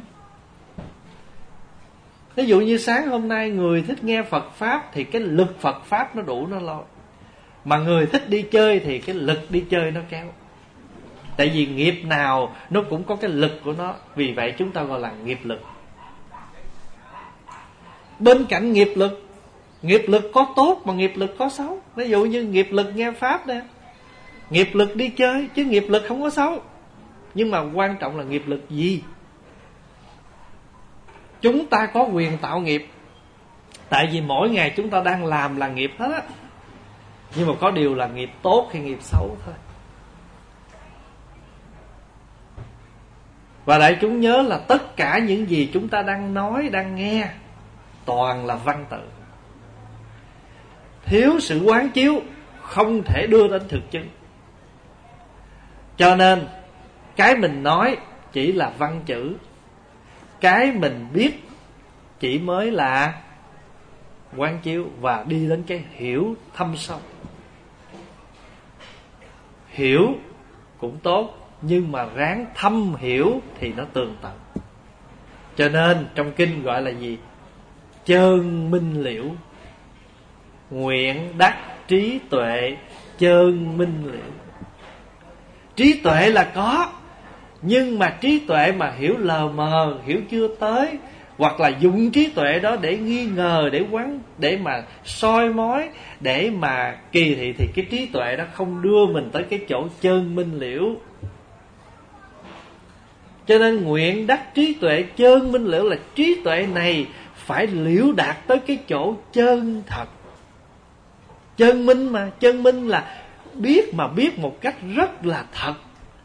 Ví dụ như sáng hôm nay người thích nghe Phật Pháp thì cái lực Phật Pháp nó đủ nó lôi. Mà người thích đi chơi thì cái lực đi chơi nó kéo. Tại vì nghiệp nào nó cũng có cái lực của nó, vì vậy chúng ta gọi là nghiệp lực. Bên cạnh nghiệp lực có tốt mà nghiệp lực có xấu. Ví dụ như nghiệp lực nghe Pháp nè, nghiệp lực đi chơi, chứ nghiệp lực không có xấu. Nhưng mà quan trọng là nghiệp lực gì? Chúng ta có quyền tạo nghiệp, tại vì mỗi ngày chúng ta đang làm là nghiệp hết á. Nhưng mà có điều là nghiệp tốt hay nghiệp xấu thôi. Và đại chúng nhớ là tất cả những gì chúng ta đang nói, đang nghe toàn là văn tự. Thiếu sự quán chiếu không thể đưa đến thực chứng. Cho nên cái mình nói chỉ là văn chữ, cái mình biết chỉ mới là quán chiếu và đi đến cái hiểu thâm sâu. Hiểu cũng tốt, nhưng mà ráng thâm hiểu thì nó tường tận. Cho nên trong kinh gọi là gì? Chơn minh liễu, nguyện đắc trí tuệ chơn minh liễu. Trí tuệ là có, nhưng mà trí tuệ mà hiểu lờ mờ, hiểu chưa tới, hoặc là dùng trí tuệ đó để nghi ngờ, để mà soi mói, để mà kỳ thị, thì cái trí tuệ đó không đưa mình tới cái chỗ chân minh liễu. Cho nên nguyện đắc trí tuệ chân minh liễu là trí tuệ này phải liễu đạt tới cái chỗ chân thật. Chân minh mà, chân minh là biết mà biết một cách rất là thật.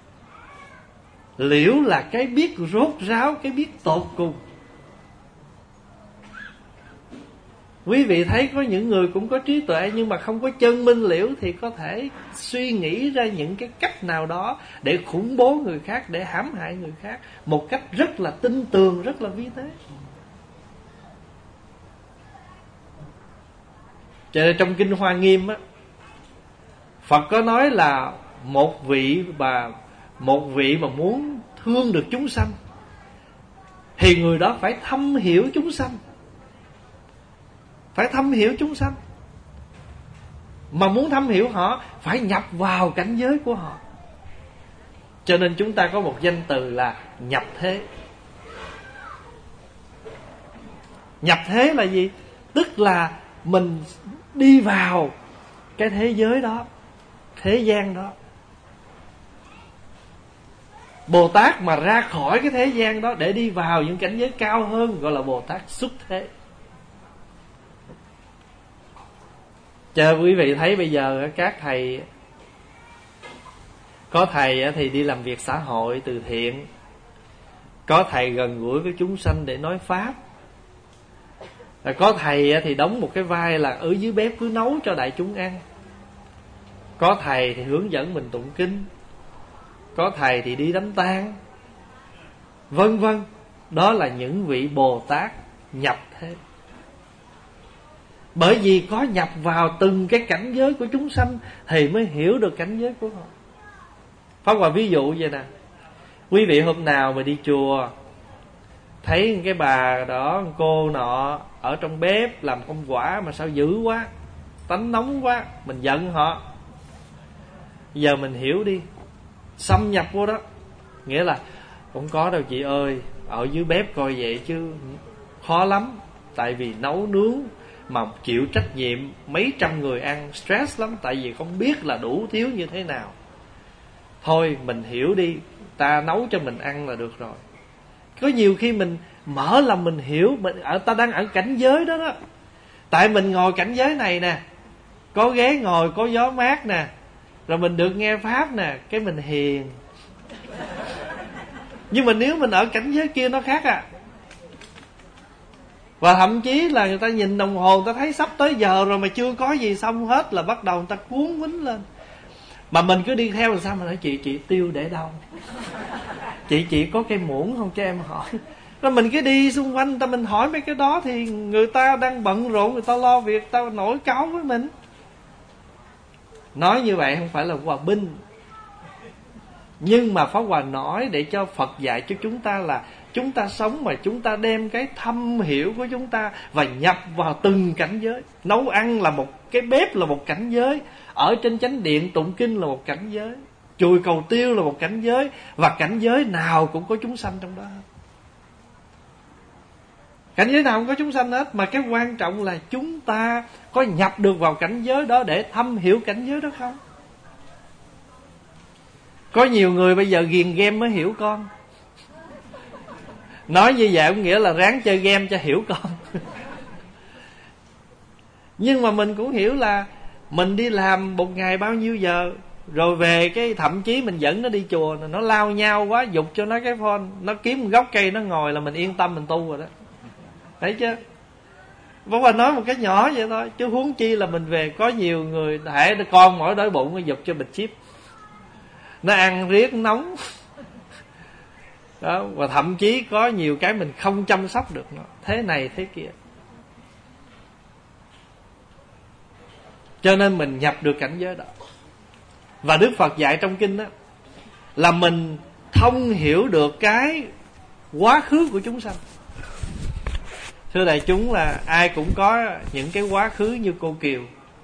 Liễu là cái biết rốt ráo, cái biết tột cùng. Quý vị thấy có những người cũng có trí tuệ nhưng mà không có chân minh liễu, thì có thể suy nghĩ ra những cái cách nào đó để khủng bố người khác, để hãm hại người khác một cách rất là tinh tường, rất là vi tế. Cho nên trong Kinh Hoa Nghiêm á, Phật có nói là một vị mà muốn thương được chúng sanh thì người đó phải thâm hiểu chúng sanh. Phải thâm hiểu chúng sanh. Mà muốn thâm hiểu họ phải nhập vào cảnh giới của họ. Cho nên chúng ta có một danh từ là nhập thế. Nhập thế là gì? Tức là mình đi vào cái thế giới đó, thế gian đó. Bồ Tát mà ra khỏi cái thế gian đó để đi vào những cảnh giới cao hơn gọi là Bồ Tát xuất thế. Cho quý vị thấy bây giờ các thầy, có thầy thì đi làm việc xã hội từ thiện, có thầy gần gũi với chúng sanh để nói pháp, có thầy thì đóng một cái vai là ở dưới bếp cứ nấu cho đại chúng ăn, có thầy thì hướng dẫn mình tụng kinh, có thầy thì đi đám tang, vân vân. Đó là những vị Bồ Tát nhập thế. Bởi vì có nhập vào từng cái cảnh giới của chúng sanh thì mới hiểu được cảnh giới của họ. Pháp Hòa ví dụ vậy nè. Quý vị hôm nào mà đi chùa thấy cái bà đó, cô nọ ở trong bếp làm công quả mà sao dữ quá, tánh nóng quá, mình giận họ. Giờ mình hiểu đi, xâm nhập vô đó, nghĩa là không có đâu chị ơi, ở dưới bếp coi vậy chứ khó lắm. Tại vì nấu nướng mà chịu trách nhiệm mấy trăm người ăn, stress lắm. Tại vì không biết là đủ thiếu như thế nào. Thôi mình hiểu đi, ta nấu cho mình ăn là được rồi. Có nhiều khi mình mở lòng mình hiểu, ta đang ở cảnh giới đó đó. Tại mình ngồi cảnh giới này nè, có ghế ngồi, có gió mát nè, rồi mình được nghe pháp nè, cái mình hiền. Nhưng mà nếu mình ở cảnh giới kia nó khác à. Và thậm chí là người ta nhìn đồng hồ, người ta thấy sắp tới giờ rồi mà chưa có gì xong hết là bắt đầu người ta cuốn quýnh lên. Mà mình cứ đi theo làm sao mà nói chị tiêu để đâu? Chị có cây muỗng không cho em hỏi? Rồi mình cứ đi xung quanh người ta, mình hỏi mấy cái đó thì người ta đang bận rộn, người ta lo việc, ta nổi cáu với mình. Nói như vậy không phải là hòa binh. Nhưng mà Pháp Hòa nói để cho Phật dạy cho chúng ta là chúng ta sống mà chúng ta đem cái thâm hiểu của chúng ta và nhập vào từng cảnh giới. Nấu ăn là một cái bếp, là một cảnh giới. Ở trên chánh điện tụng kinh là một cảnh giới. Chùi cầu tiêu là một cảnh giới. Và cảnh giới nào cũng có chúng sanh trong đó. Cảnh giới nào cũng có chúng sanh hết. Mà cái quan trọng là chúng ta có nhập được vào cảnh giới đó để thâm hiểu cảnh giới đó không? Có nhiều người bây giờ ghiền game mới hiểu con. Nói như vậy cũng nghĩa là ráng chơi game cho hiểu con. Nhưng mà mình cũng hiểu là mình đi làm một ngày bao nhiêu giờ, rồi về cái thậm chí mình dẫn nó đi chùa, nó lao nhau quá, giục cho nó cái phone, nó kiếm một gốc cây nó ngồi là mình yên tâm mình tu rồi đó. Thấy chưa? Bố bà nói một cái nhỏ vậy thôi, chứ huống chi là mình về. Có nhiều người hễ con mỗi đói bụng nó giục cho bịch chip, nó ăn riết nóng đó. Và thậm chí có nhiều cái mình không chăm sóc được nó, thế này thế kia. Cho nên mình nhập được cảnh giới đó. Và Đức Phật dạy trong kinh đó là mình thông hiểu được cái quá khứ của chúng sanh. Thưa đại chúng, là ai cũng có những cái quá khứ như cô Kiều.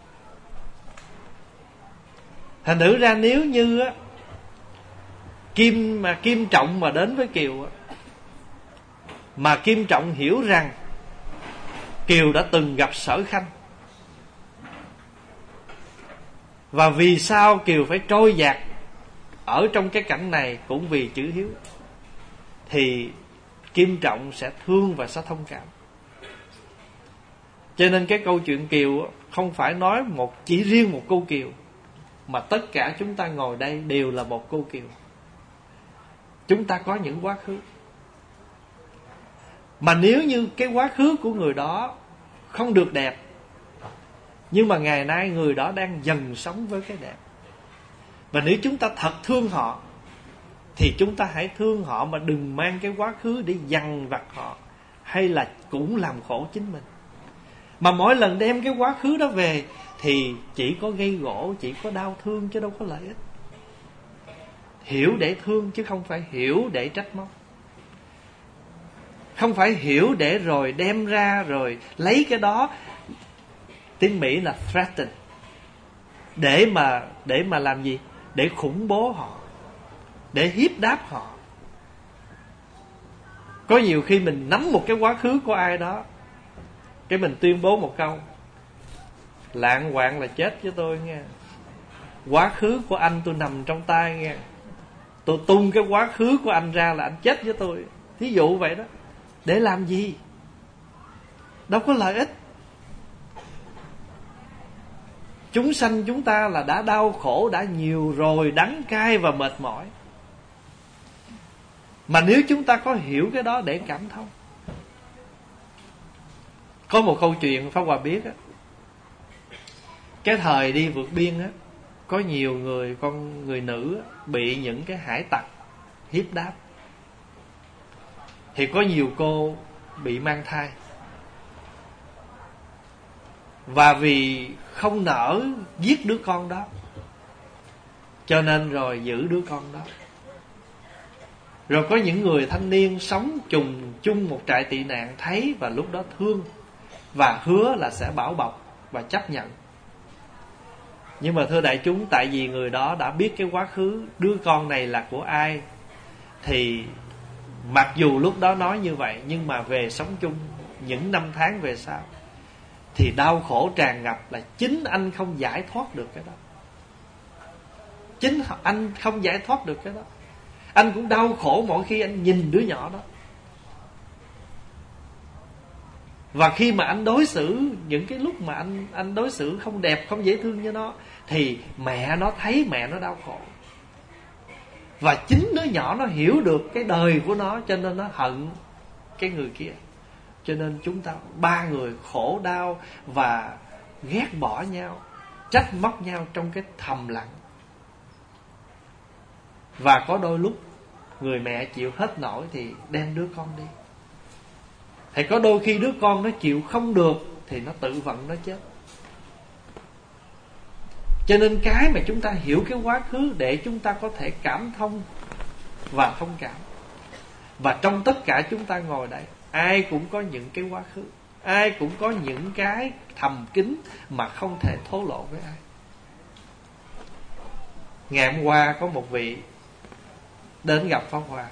Thành thử ra nếu như á, Kim Trọng mà đến với Kiều á, Mà Kim Trọng hiểu rằng Kiều đã từng gặp Sở Khanh, và vì sao Kiều phải trôi dạt ở trong cái cảnh này cũng vì chữ hiếu, thì Kim Trọng sẽ thương và sẽ thông cảm. Cho nên cái câu chuyện Kiều không phải nói chỉ riêng một câu Kiều, mà tất cả chúng ta ngồi đây đều là một câu Kiều. Chúng ta có những quá khứ, mà nếu như cái quá khứ của người đó không được đẹp, nhưng mà ngày nay người đó đang dần sống với cái đẹp, và nếu chúng ta thật thương họ, thì chúng ta hãy thương họ, mà đừng mang cái quá khứ để dằn vặt họ, hay là cũng làm khổ chính mình. Mà mỗi lần đem cái quá khứ đó về thì chỉ có gây gỗ, chỉ có đau thương chứ đâu có lợi ích. Hiểu để thương chứ không phải hiểu để trách móc. Không phải hiểu để rồi đem ra rồi lấy cái đó, tiếng Mỹ là threaten, để mà làm gì? Để khủng bố họ, để hiếp đáp họ. Có nhiều khi mình nắm một cái quá khứ của ai đó, cái mình tuyên bố một câu: lạng hoạn là chết với tôi nghe. Quá khứ của anh tôi nằm trong tay nghe. Tôi tung cái quá khứ của anh ra là anh chết với tôi. Thí dụ vậy đó. Để làm gì? Đâu có lợi ích. Chúng sanh chúng ta là đã đau khổ, đã nhiều rồi, đắng cay và mệt mỏi. Mà nếu chúng ta có hiểu cái đó để cảm thông. Có một câu chuyện Pháp Hòa biết á, cái thời đi vượt biên á, có nhiều người nữ á, bị những cái hải tặc hiếp đáp. Thì có nhiều cô bị mang thai, và vì không nỡ giết đứa con đó, cho nên rồi giữ đứa con đó. Rồi có những người thanh niên sống chung một trại tị nạn thấy, và lúc đó thương, và hứa là sẽ bảo bọc và chấp nhận. Nhưng mà thưa đại chúng, tại vì người đó đã biết cái quá khứ đứa con này là của ai, thì mặc dù lúc đó nói như vậy, nhưng mà về sống chung những năm tháng về sau thì đau khổ tràn ngập, là chính anh không giải thoát được cái đó. Chính anh không giải thoát được cái đó. Anh cũng đau khổ mỗi khi anh nhìn đứa nhỏ đó. Và khi mà anh đối xử, những cái lúc mà anh đối xử không đẹp, không dễ thương với nó, thì mẹ nó thấy mẹ nó đau khổ. Và chính đứa nhỏ nó hiểu được cái đời của nó, cho nên nó hận cái người kia. Cho nên chúng ta ba người khổ đau và ghét bỏ nhau, trách móc nhau trong cái thầm lặng. Và có đôi lúc người mẹ chịu hết nổi thì đem đứa con đi. Thì có đôi khi đứa con nó chịu không được thì nó tự vận nó chết. Cho nên cái mà chúng ta hiểu cái quá khứ để chúng ta có thể cảm thông và thông cảm. Và trong tất cả chúng ta ngồi đây, ai cũng có những cái quá khứ, ai cũng có những cái thầm kín mà không thể thổ lộ với ai. Ngày hôm qua có một vị đến gặp Pháp Hòa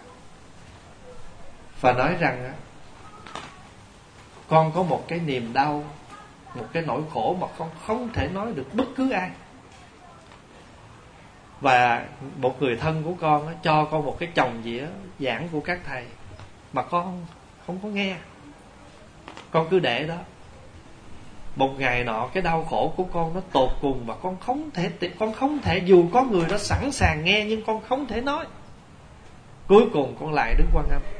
và nói rằng: con có một cái niềm đau, một cái nỗi khổ mà con không thể nói được bất cứ ai. Và một người thân của con cho con một cái chồng dĩa giảng của các thầy, mà con không có nghe, con cứ để đó. Một ngày nọ cái đau khổ của con nó tột cùng, và con không thể dù có người đó sẵn sàng nghe, nhưng con không thể nói. Cuối cùng con lại Đức Quan Âm.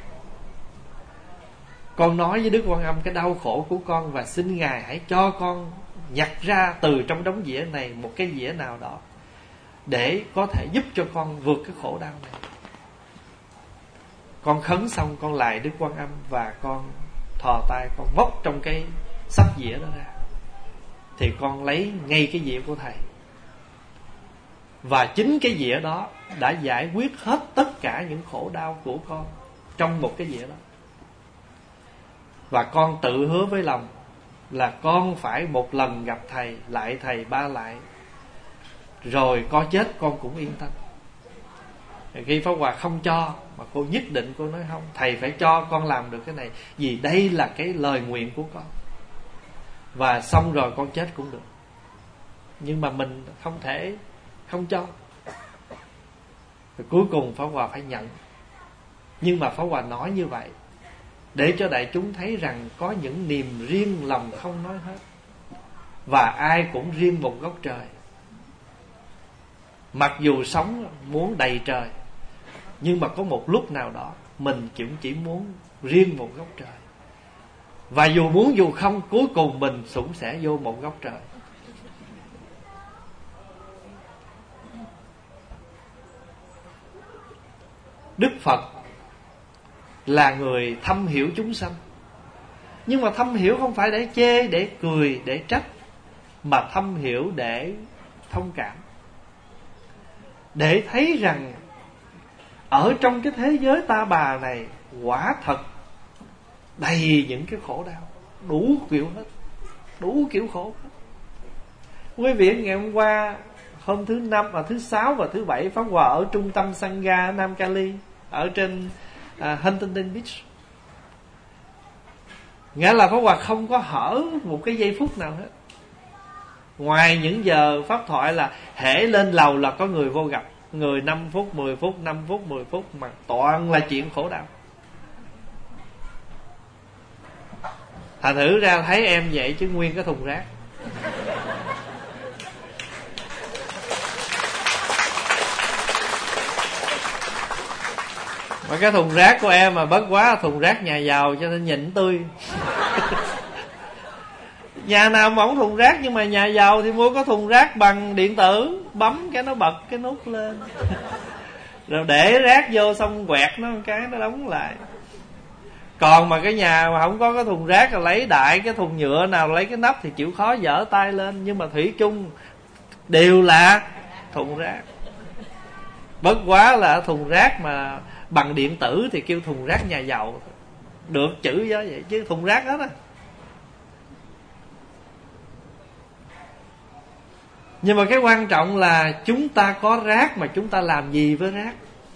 Con nói với Đức Quan Âm cái đau khổ của con, và xin Ngài hãy cho con nhặt ra từ trong đống dĩa này một cái dĩa nào đó, để có thể giúp cho con vượt cái khổ đau này. Con khấn xong con lại Đức Quan Âm, và con thò tay con móc trong cái sắp dĩa đó ra, thì con lấy ngay cái dĩa của thầy. Và chính cái dĩa đó đã giải quyết hết tất cả những khổ đau của con trong một cái dĩa đó. Và con tự hứa với lòng là con phải một lần gặp thầy, lại thầy ba lại, rồi có chết con cũng yên tâm. Khi Pháp Hòa không cho, mà cô nhất định cô nói không, thầy phải cho con làm được cái này, vì đây là cái lời nguyện của con, và xong rồi con chết cũng được. Nhưng mà mình không thể không cho. Rồi cuối cùng Pháp Hòa phải nhận. Nhưng mà Pháp Hòa nói như vậy để cho đại chúng thấy rằng có những niềm riêng lòng không nói hết, và ai cũng riêng một góc trời. Mặc dù sống muốn đầy trời, nhưng mà có một lúc nào đó mình cũng chỉ muốn riêng một góc trời. Và dù muốn dù không, cuối cùng mình cũng sẽ vô một góc trời. Đức Phật là người thâm hiểu chúng sanh. Nhưng mà thâm hiểu không phải để chê, để cười, để trách, mà thâm hiểu để thông cảm, để thấy rằng ở trong cái thế giới ta bà này quả thật đầy những cái khổ đau, đủ kiểu hết, đủ kiểu khổ hết. Quý vị, ngày hôm qua, hôm thứ năm và thứ sáu và thứ bảy, Pháp Hòa ở trung tâm Sangha ở Nam Cali, ở trên Huntington Beach. Nghĩa là Pháp Hòa không có hở một cái giây phút nào hết. Ngoài những giờ pháp thoại là hễ lên lầu là có người vô gặp, người 5 phút, 10 phút, 5 phút, 10 phút, mà toàn là chuyện khổ đau. Thành thử ra thấy em vậy chứ nguyên cái thùng rác. Mà cái thùng rác của em mà bất quá thùng rác nhà giàu, cho nên nhìn tươi. Nhà nào mỏng thùng rác, nhưng mà nhà giàu thì mua có thùng rác bằng điện tử, bấm cái nó bật cái nút lên, rồi để rác vô xong quẹt nó một cái nó đóng lại. Còn mà cái nhà mà không có cái thùng rác, là lấy đại cái thùng nhựa nào lấy cái nắp thì chịu khó dở tay lên, nhưng mà thủy chung đều là thùng rác. Bất quá là thùng rác mà bằng điện tử thì kêu thùng rác nhà giàu, được chữ đó vậy, chứ thùng rác hết á. Nhưng mà cái quan trọng là chúng ta có rác mà chúng ta làm gì với rác.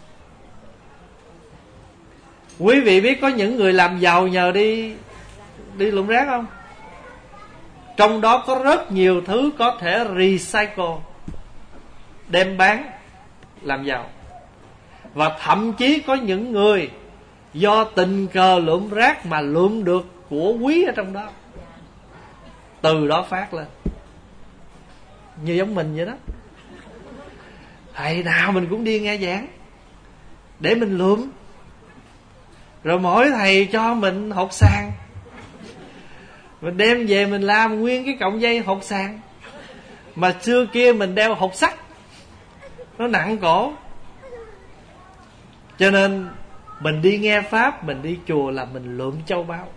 Quý vị biết có những người làm giàu nhờ đi lượm rác không? Trong đó có rất nhiều thứ có thể recycle, đem bán làm giàu. Và thậm chí có những người do tình cờ lượm rác mà lượm được của quý ở trong đó, từ đó phát lên. Như giống mình vậy đó. Thầy nào mình cũng đi nghe giảng để mình lượm, rồi mỗi thầy cho mình hột sàn, mình đem về mình làm nguyên cái cọng dây hột sàn. Mà xưa kia mình đeo hột sắt, nó nặng cổ. Cho nên mình đi nghe pháp, mình đi chùa là mình lượm châu báu.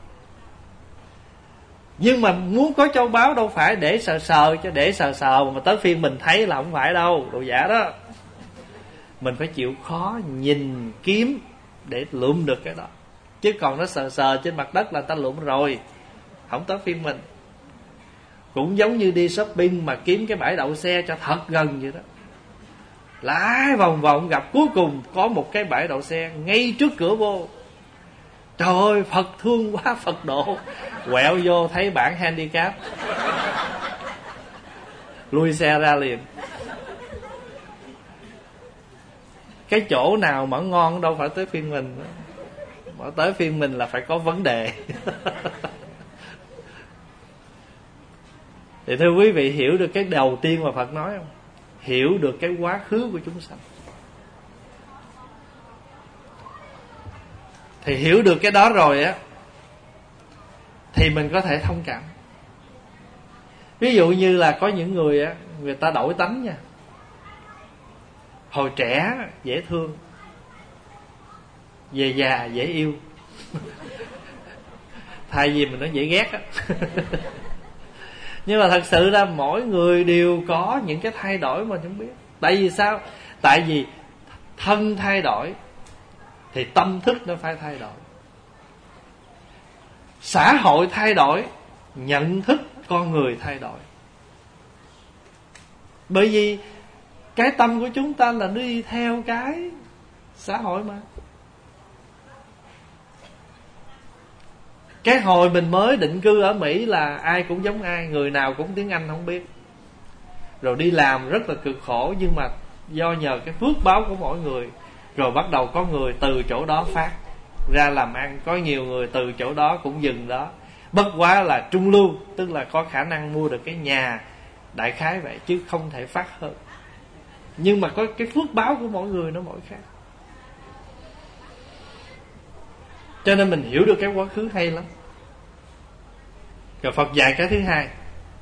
Nhưng mà muốn có châu báu đâu phải để sờ cho để sờ mà tới phiên mình thấy là không phải đâu, đồ giả đó. Mình phải chịu khó nhìn kiếm để lượm được cái đó. Chứ còn nó sờ trên mặt đất là ta lượm rồi, không tới phiên mình. Cũng giống như đi shopping mà kiếm cái bãi đậu xe cho thật gần vậy đó, lái vòng vòng gặp cuối cùng có một cái bãi đậu xe ngay trước cửa vô. Trời ơi, Phật thương quá, Phật độ. Quẹo vô thấy bảng handicap, lui xe ra liền. Cái chỗ nào mà ngon đâu phải tới phiên mình, mà tới phiên mình là phải có vấn đề. Thì thưa quý vị, hiểu được cái đầu tiên mà Phật nói không? Hiểu được cái quá khứ của chúng sanh. Thì hiểu được cái đó rồi á, thì mình có thể thông cảm. Ví dụ như là có những người á, người ta đổi tánh nha. Hồi trẻ dễ thương, về già dễ yêu. Thay vì mình nói dễ ghét á. Nhưng mà thật sự ra mỗi người đều có những cái thay đổi mà chúng biết. Tại vì sao? Tại vì thân thay đổi thì tâm thức nó phải thay đổi. Xã hội thay đổi, nhận thức con người thay đổi. Bởi vì cái tâm của chúng ta là đi theo cái xã hội mà. Cái hồi mình mới định cư ở Mỹ là ai cũng giống ai, người nào cũng tiếng Anh không biết, rồi đi làm rất là cực khổ. Nhưng mà do nhờ cái phước báo của mỗi người, rồi bắt đầu có người từ chỗ đó phát ra làm ăn, có nhiều người từ chỗ đó cũng dừng đó. Bất quá là trung lưu, tức là có khả năng mua được cái nhà, đại khái vậy, chứ không thể phát hơn. Nhưng mà có cái phước báo của mỗi người nó mỗi khác. Cho nên mình hiểu được cái quá khứ hay lắm. Rồi Phật dạy cái thứ hai,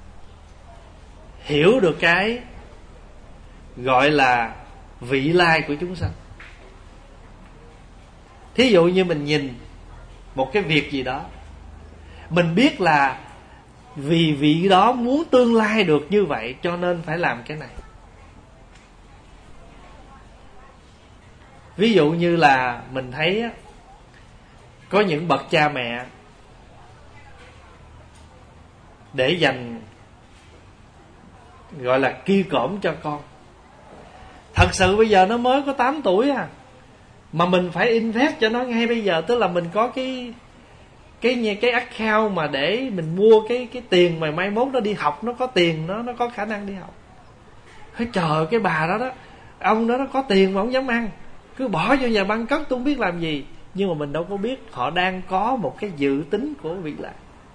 hiểu được cái gọi là vị lai của chúng sanh. Thí dụ như mình nhìn một cái việc gì đó, mình biết là vì vị đó muốn tương lai được như vậy cho nên phải làm cái này. Ví dụ như là mình thấy có những bậc cha mẹ để dành gọi là ki cổm cho con. Thật sự bây giờ nó mới có 8 tuổi mà mình phải invest cho nó ngay bây giờ. Tức là mình có cái account mà để mình mua cái tiền mà mai mốt nó đi học, nó có tiền, nó có khả năng đi học. Trời, cái bà đó ông đó nó có tiền mà không dám ăn, cứ bỏ vô nhà băng cất, tôi không biết làm gì. Nhưng mà mình đâu có biết họ đang có một cái dự tính của vị lai.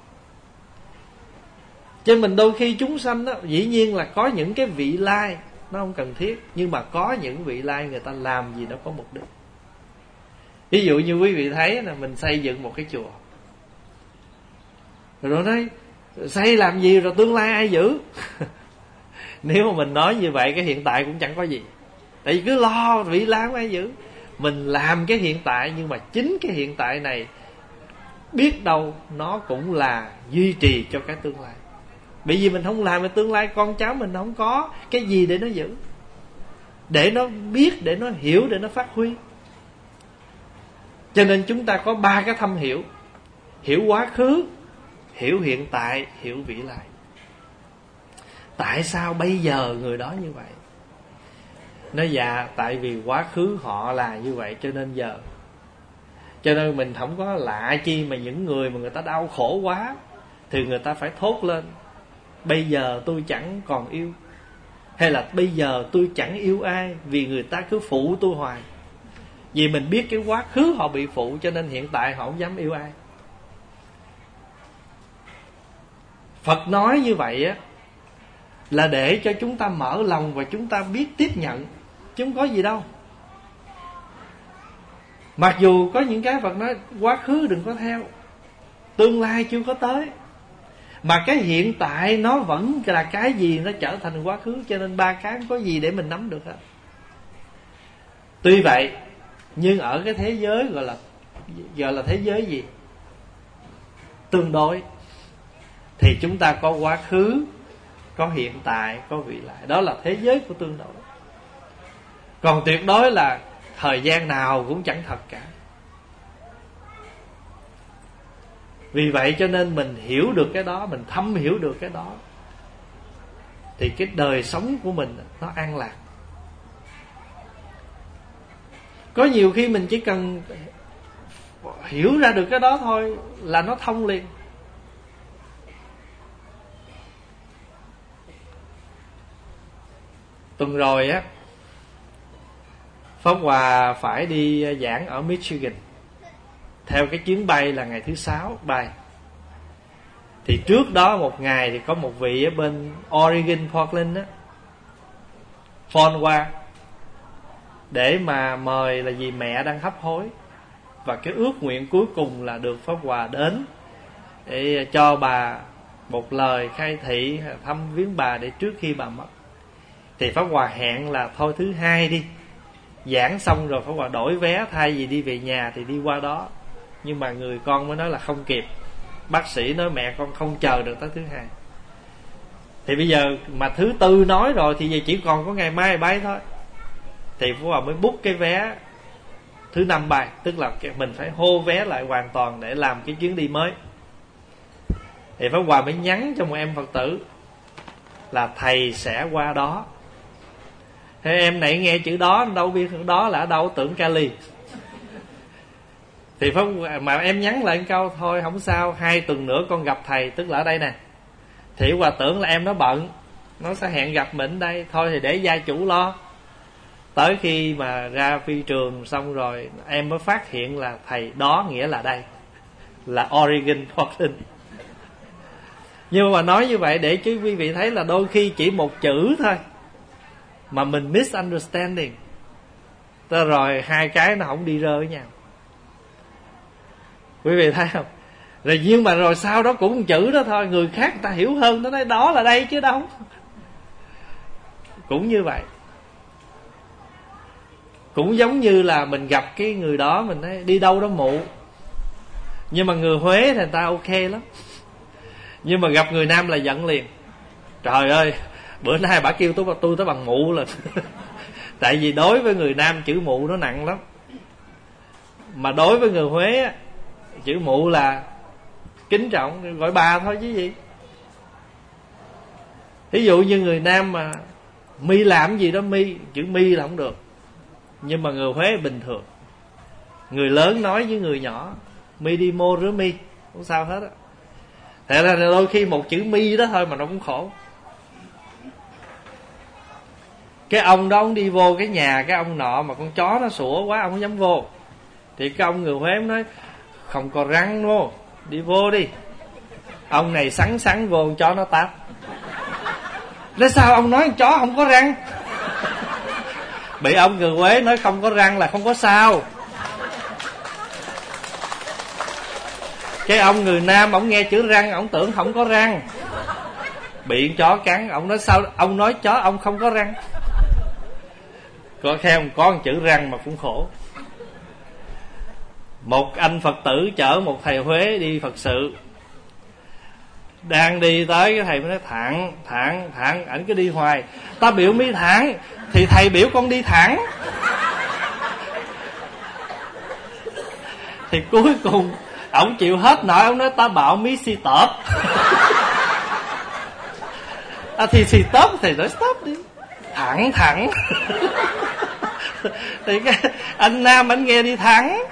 Cho nên mình đôi khi chúng sanh đó, dĩ nhiên là có những cái vị lai nó không cần thiết, nhưng mà có những vị lai người ta làm gì nó có mục đích. Ví dụ như quý vị thấy là mình xây dựng một cái chùa, rồi nói xây làm gì rồi tương lai ai giữ? Nếu mà mình nói như vậy, cái hiện tại cũng chẳng có gì. Tại vì cứ lo vị lai không ai giữ. Mình làm cái hiện tại, nhưng mà chính cái hiện tại này biết đâu nó cũng là duy trì cho cái tương lai. Bởi vì mình không làm, tương lai con cháu mình không có cái gì để nó giữ, để nó biết, để nó hiểu, để nó phát huy. Cho nên chúng ta có 3 cái thâm hiểu: hiểu quá khứ, hiểu hiện tại, hiểu vị lai. Tại sao bây giờ người đó như vậy? Nói dạ, tại vì quá khứ họ là như vậy cho nên giờ. Cho nên mình không có lạ chi mà những người mà người ta đau khổ quá thì người ta phải thốt lên: bây giờ tôi chẳng còn yêu, hay là bây giờ tôi chẳng yêu ai, vì người ta cứ phụ tôi hoài. Vì mình biết cái quá khứ họ bị phụ, cho nên hiện tại họ không dám yêu ai. Phật nói như vậy là để cho chúng ta mở lòng và chúng ta biết tiếp nhận, chứ không có gì đâu. Mặc dù có những cái Phật nói quá khứ đừng có theo, tương lai chưa có tới, mà cái hiện tại nó vẫn là cái gì nó trở thành quá khứ. Cho nên 3 cái không có gì để mình nắm được hết. Tuy vậy, nhưng ở cái thế giới gọi là thế giới gì? Tương đối. Thì chúng ta có quá khứ, có hiện tại, có vị lai. Đó là thế giới của tương đối. Còn tuyệt đối là thời gian nào cũng chẳng thật cả. Vì vậy cho nên mình hiểu được cái đó, mình thâm hiểu được cái đó, thì cái đời sống của mình nó an lạc. Có nhiều khi mình chỉ cần hiểu ra được cái đó thôi là nó thông liền. Tuần rồi Pháp Hòa phải đi giảng ở Michigan. Theo cái chuyến bay là ngày thứ 6 bay. Thì trước đó một ngày thì có một vị ở bên Oregon, Portland phone qua để mà mời, là vì mẹ đang hấp hối. Và cái ước nguyện cuối cùng là được Pháp Hòa đến để cho bà một lời khai thị, thăm viếng bà để trước khi bà mất. Thì Pháp Hòa hẹn là thôi thứ 2 đi, giảng xong rồi Pháp Hòa đổi vé, thay vì đi về nhà thì đi qua đó. Nhưng mà người con mới nói là không kịp. Bác sĩ nói mẹ con không chờ được tới thứ 2. Thì bây giờ mà thứ 4 nói rồi thì giờ chỉ còn có ngày mai bay thôi. Thì Pháp Hòa mới book cái vé thứ 5 bay. Tức là mình phải hô vé lại hoàn toàn để làm cái chuyến đi mới. Thì Pháp Hòa mới nhắn cho một em Phật tử là thầy sẽ qua đó. Thế em nãy nghe chữ đó, đâu biết đó là ở đâu, tưởng Kali. Thì phải mà em nhắn lại câu thôi không sao, 2 tuần nữa con gặp thầy, tức là ở đây nè. Thì Hòa tưởng là em nó bận, nó sẽ hẹn gặp mình đây, thôi thì để gia chủ lo. Tới khi mà ra phi trường xong rồi em mới phát hiện là thầy đó nghĩa là đây, là Oregon Portland. Nhưng mà nói như vậy để chứ quý vị thấy là đôi khi chỉ một chữ thôi mà mình misunderstanding, rồi 2 cái nó không đi rơi với nhau. Quý vị thấy không? Rồi nhưng mà rồi sau đó cũng một chữ đó thôi, người khác người ta hiểu hơn, nó nói đó là đây chứ đâu. Cũng như vậy. Cũng giống như là mình gặp cái người đó, mình thấy đi đâu đó mụ, nhưng mà người Huế thì người ta ok lắm. Nhưng mà gặp người Nam là giận liền. Trời ơi, bữa nay bà kêu tôi tới bằng mụ là tại vì đối với người Nam chữ mụ nó nặng lắm, mà đối với người Huế chữ mụ là kính trọng, gọi bà thôi chứ gì. Ví dụ như người Nam mà mi làm gì đó mi, chữ mi là không được. Nhưng mà người Huế bình thường, người lớn nói với người nhỏ mi đi mô rứa mi, không sao hết á. Thế ra đôi khi một chữ mi đó thôi mà nó cũng khổ. Cái ông đó ông đi vô cái nhà cái ông nọ mà con chó nó sủa quá, ông không dám vô. Thì cái ông người Huế nói không có răng vô, đi vô đi. Ông này sắn vô, con chó nó táp. Nói sao ông nói con chó không có răng? Bị ông người Huế nói không có răng là không có sao. Cái ông người Nam ông nghe chữ răng ông tưởng không có răng, bị con chó cắn. Ông nói sao ông nói chó ông không có răng? Có khen có một chữ răng mà cũng khổ. Một anh Phật tử chở một thầy Huế đi Phật sự, đang đi tới cái thầy mới nói thẳng, ảnh cứ đi hoài. Ta biểu mi thẳng thì thầy biểu con đi thẳng. Thì cuối cùng ổng chịu hết nổi, ổng nói ta bảo mi si tớp. Thì si tớp thì nói stop đi, thẳng. Thì cái anh Nam anh nghe đi thẳng.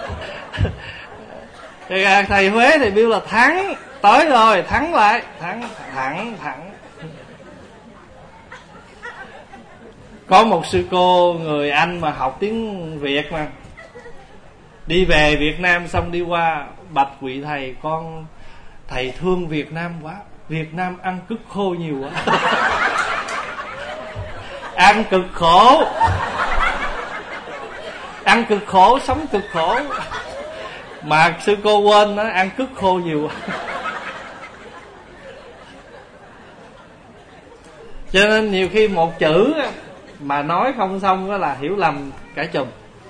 Thì thầy Huế thì biểu là thắng, tới rồi thắng lại, thẳng. Có một sư cô người Anh mà học tiếng Việt mà đi về Việt Nam xong đi qua bạch quý thầy, con thầy thương Việt Nam quá, Việt Nam ăn cứt khô nhiều quá. Ăn cực khổ, sống cực khổ. Mà sư cô quên nó ăn cứt khô nhiều. Cho nên nhiều khi một chữ mà nói không xong đó là hiểu lầm cả chùm.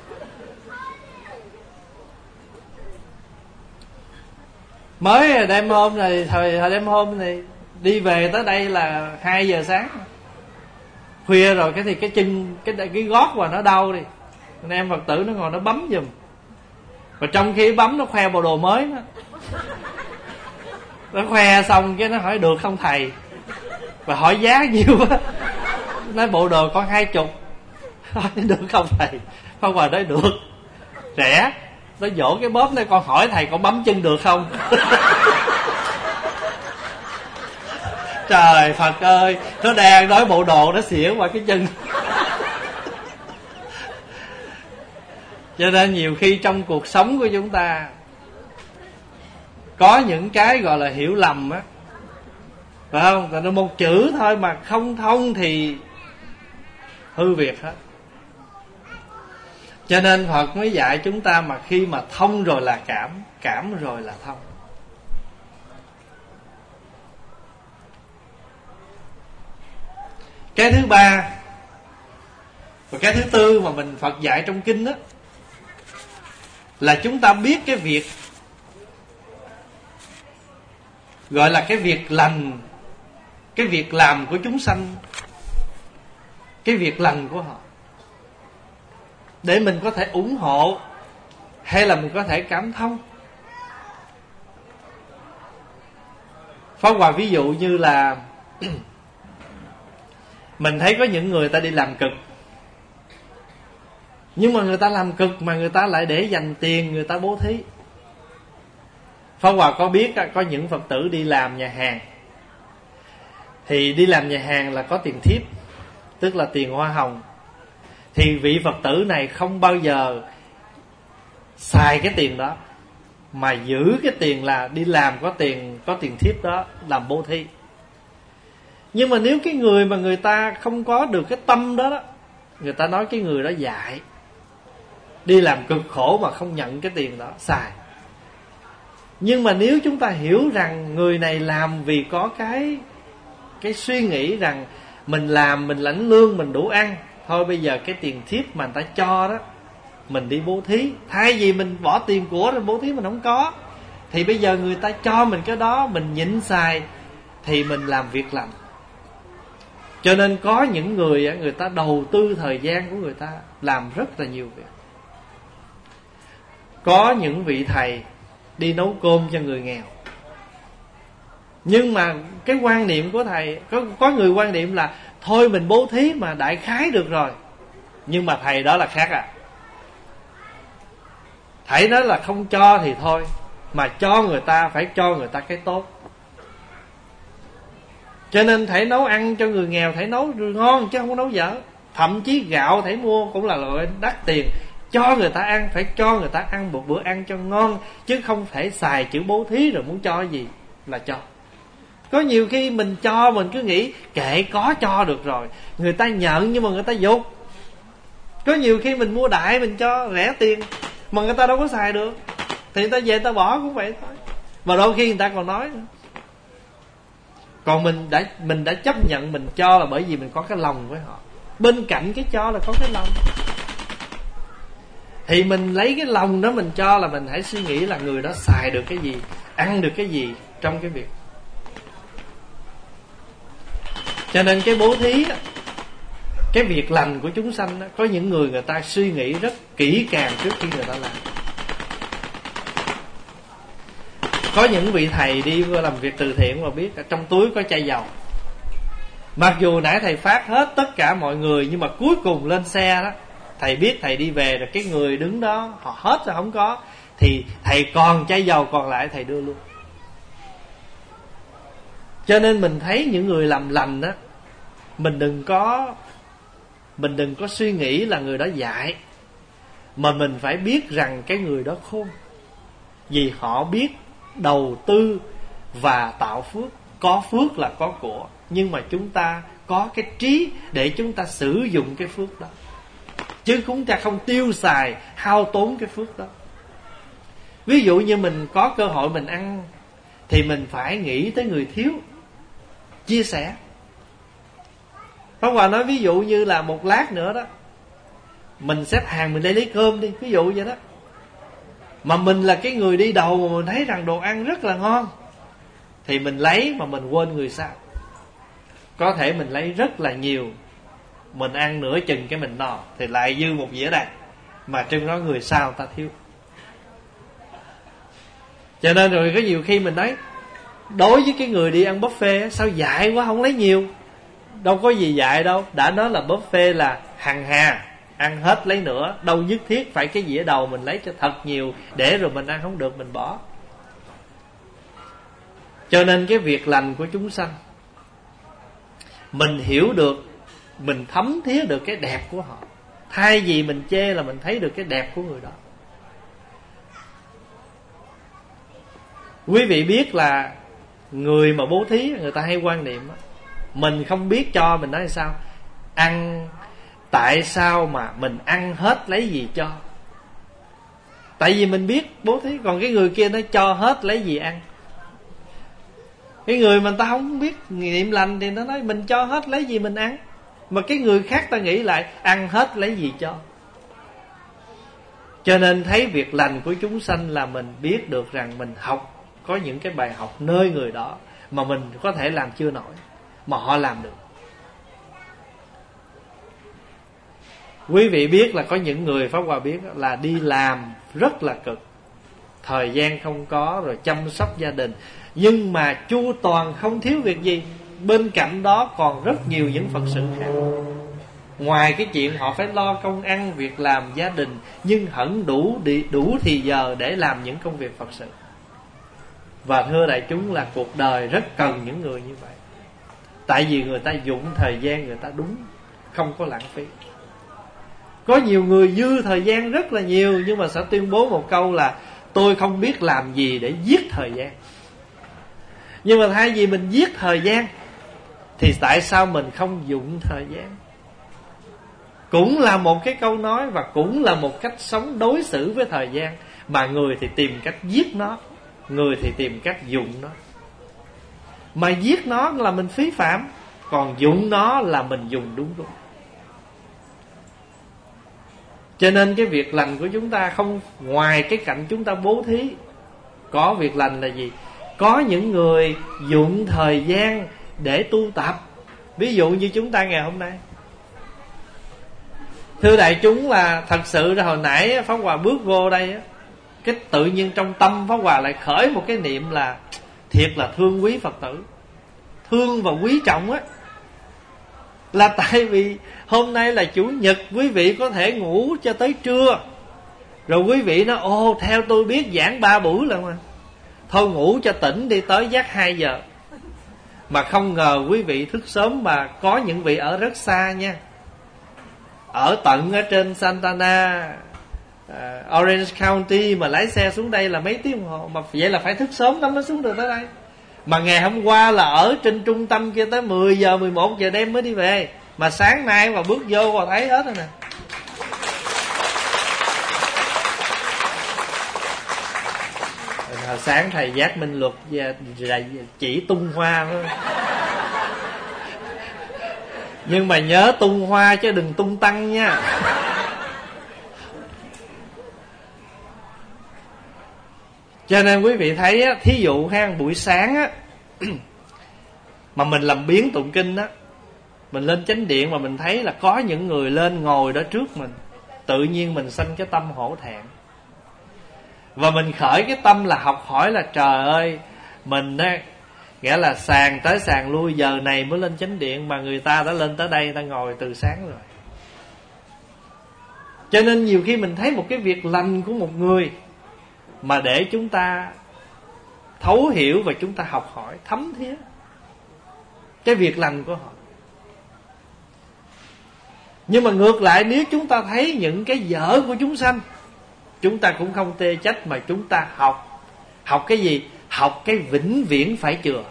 Mới đêm hôm này, thời đêm hôm này đi về tới đây là 2 giờ sáng, khuya rồi. Cái thì cái chân cái gót mà nó đau đi, anh em Phật tử nó ngồi nó bấm giùm. Và trong khi bấm nó khoe bộ đồ mới nó khoe xong cái nó hỏi được không thầy, và hỏi giá nhiêu á. Nói bộ đồ con 20. Hỏi được không thầy? Phong Hòa nói được, rẻ. Nó vỗ cái bóp này, con hỏi thầy con bấm chân được không? Trời Phật ơi, nó đang nói bộ đồ nó xỉa qua cái chân. Cho nên nhiều khi trong cuộc sống của chúng ta có những cái gọi là hiểu lầm á, phải không? Tại nó một chữ thôi mà không thông thì hư việc hết. Cho nên Phật mới dạy chúng ta mà khi mà thông rồi là cảm rồi là thông. Cái thứ ba và cái thứ tư mà mình Phật dạy trong kinh đó là chúng ta biết cái việc gọi là cái việc lành, cái việc làm của chúng sanh, cái việc lành của họ, để mình có thể ủng hộ hay là mình có thể cảm thông. Pháp Hòa ví dụ như là mình thấy có những người ta đi làm cực, Nhưng mà người ta làm cực mà người ta lại để dành tiền người ta bố thí. Pháp Hòa có biết có những Phật tử đi làm nhà hàng, thì đi làm nhà hàng là có tiền thiếp, tức là tiền hoa hồng. Thì vị Phật tử này không bao giờ xài cái tiền đó, mà giữ cái tiền là đi làm có tiền thiếp đó làm bố thí. Nhưng mà nếu cái người mà người ta không có được cái tâm đó, người ta nói cái người đó dại, đi làm cực khổ mà không nhận cái tiền đó xài. Nhưng mà nếu chúng ta hiểu rằng người này làm vì có cái suy nghĩ rằng mình làm, mình lãnh lương, mình đủ ăn, thôi bây giờ cái tiền thiếp mà người ta cho đó mình đi bố thí, thay vì mình bỏ tiền của rồi bố thí mình không có, thì bây giờ người ta cho mình cái đó, mình nhịn xài, thì mình làm việc lành. Cho nên có những người ta đầu tư thời gian của người ta làm rất là nhiều việc. Có những vị thầy đi nấu cơm cho người nghèo, nhưng mà cái quan niệm của thầy, có người quan niệm là thôi mình bố thí mà đại khái được rồi. Nhưng mà thầy đó là khác thầy nói là không cho thì thôi, mà cho người ta phải cho người ta cái tốt. Cho nên thầy nấu ăn cho người nghèo, thầy nấu ngon chứ không nấu dở. Thậm chí gạo thầy mua cũng là loại đắt tiền, cho người ta ăn, phải cho người ta ăn một bữa ăn cho ngon, chứ không thể xài chữ bố thí rồi muốn cho gì là cho. Có nhiều khi mình cho mình cứ nghĩ kệ, có cho được rồi, người ta nhận nhưng mà người ta dục. Có nhiều khi mình mua đại mình cho rẻ tiền mà người ta đâu có xài được, thì người ta về người ta bỏ cũng vậy thôi. Và đôi khi người ta còn nói nữa. Còn mình đã chấp nhận mình cho là bởi vì mình có cái lòng với họ. Bên cạnh cái cho là có cái lòng, thì mình lấy cái lòng đó mình cho, là mình hãy suy nghĩ là người đó xài được cái gì, ăn được cái gì trong cái việc. Cho nên cái bố thí đó, cái việc lành của chúng sanh đó, có những người ta suy nghĩ rất kỹ càng trước khi người ta làm. Có những vị thầy đi làm việc từ thiện mà biết trong túi có chai dầu. Mặc dù nãy thầy phát hết tất cả mọi người, nhưng mà cuối cùng lên xe đó, thầy biết thầy đi về rồi, cái người đứng đó họ hết rồi không có, thì thầy còn chai dầu còn lại thầy đưa luôn. Cho nên mình thấy những người làm lành đó, mình đừng có suy nghĩ là người đó dại, mà mình phải biết rằng cái người đó khôn, vì họ biết đầu tư và tạo phước. Có phước là có của, nhưng mà chúng ta có cái trí để chúng ta sử dụng cái phước đó, chứ chúng ta không tiêu xài hao tốn cái phước đó. Ví dụ như mình có cơ hội mình ăn, thì mình phải nghĩ tới người thiếu, chia sẻ. Pháp Hòa nói ví dụ như là một lát nữa đó, mình xếp hàng mình lấy cơm đi, ví dụ vậy đó, mà mình là cái người đi đầu mà mình thấy rằng đồ ăn rất là ngon, thì mình lấy mà mình quên người sau. Có thể mình lấy rất là nhiều, mình ăn nửa chừng cái mình no, thì lại dư một dĩa đầy, mà trưng đó người sau ta thiếu. Cho nên rồi có nhiều khi mình nói, đối với cái người đi ăn buffet, sao dại quá không lấy nhiều. Đâu có gì dại đâu, đã nói là buffet là hằng hà, ăn hết lấy nữa, đâu nhất thiết phải cái dĩa đầu mình lấy cho thật nhiều, để rồi mình ăn không được mình bỏ. Cho nên cái việc lành của chúng sanh, mình hiểu được, mình thấm thía được cái đẹp của họ, thay vì mình chê là mình thấy được cái đẹp của người đó. Quý vị biết là người mà bố thí, người ta hay quan niệm mình không biết cho, mình nói sao ăn, tại sao mà mình ăn hết lấy gì cho? Tại vì mình biết bố thí. Còn cái người kia nó cho hết lấy gì ăn. Cái người mà ta không biết niệm lành thì nó nói mình cho hết lấy gì mình ăn, mà cái người khác ta nghĩ lại ăn hết lấy gì cho. Cho nên thấy việc lành của chúng sanh là mình biết được rằng mình học, có những cái bài học nơi người đó mà mình có thể làm chưa nổi, mà họ làm được. Quý vị biết là có những người, Pháp Hòa biết là đi làm rất là cực, thời gian không có, rồi chăm sóc gia đình, nhưng mà chu toàn không thiếu việc gì. Bên cạnh đó còn rất nhiều những Phật sự khác. Ngoài cái chuyện họ phải lo công ăn, việc làm, gia đình, nhưng hẳn đủ thì giờ để làm những công việc Phật sự. Và thưa đại chúng là cuộc đời rất cần những người như vậy. Tại vì người ta dụng thời gian người ta đúng, không có lãng phí. Có nhiều người dư thời gian rất là nhiều, nhưng mà sẽ tuyên bố một câu là tôi không biết làm gì để giết thời gian. Nhưng mà thay vì mình giết thời gian thì tại sao mình không dụng thời gian? Cũng là một cái câu nói, và cũng là một cách sống đối xử với thời gian. Mà người thì tìm cách giết nó, người thì tìm cách dụng nó. Mà giết nó là mình phí phạm, còn dụng nó là mình dùng đúng lúc. Cho nên cái việc lành của chúng ta không ngoài cái cạnh chúng ta bố thí. Có việc lành là gì? Có những người dụng thời gian để tu tập. Ví dụ như chúng ta ngày hôm nay. Thưa đại chúng là thật sự là hồi nãy Pháp Hòa bước vô đây á, cái tự nhiên trong tâm Pháp Hòa lại khởi một cái niệm là thiệt là thương quý Phật tử, thương và quý trọng á. Là tại vì hôm nay là Chủ nhật, quý vị có thể ngủ cho tới trưa. Rồi quý vị nói ô theo tôi biết giảng 3 buổi là mà, thôi ngủ cho tỉnh đi tới giấc 2 giờ. Mà không ngờ quý vị thức sớm, mà có những vị ở rất xa nha, ở tận ở trên Santana, Orange County, mà lái xe xuống đây là mấy tiếng đồng hồ. Mà vậy là phải thức sớm lắm mới xuống được tới đây. Mà ngày hôm qua là ở trên trung tâm kia tới 10 giờ 11 giờ đêm mới đi về. Mà sáng nay mà bước vô và thấy hết rồi nè. Hồi sáng thầy Giác Minh Luật chỉ tung hoa thôi. Nhưng mà nhớ tung hoa chứ đừng tung tăng nha. Cho nên quý vị thấy á, thí dụ ha, buổi sáng á mà mình làm biến tụng kinh á, mình lên chánh điện mà mình thấy là có những người lên ngồi đó trước mình, tự nhiên mình sanh cái tâm hổ thẹn. Và mình khởi cái tâm là học hỏi là trời ơi, mình á, nghĩa là sàng tới sàng lui, giờ này mới lên chánh điện mà người ta đã lên tới đây, người ta ngồi từ sáng rồi. Cho nên nhiều khi mình thấy một cái việc lành của một người mà để chúng ta thấu hiểu và chúng ta học hỏi thấm thía cái việc lành của họ. Nhưng mà ngược lại, nếu chúng ta thấy những cái dở của chúng sanh, chúng ta cũng không tê trách, mà chúng ta học. Học cái gì? Học cái vĩnh viễn phải chừa.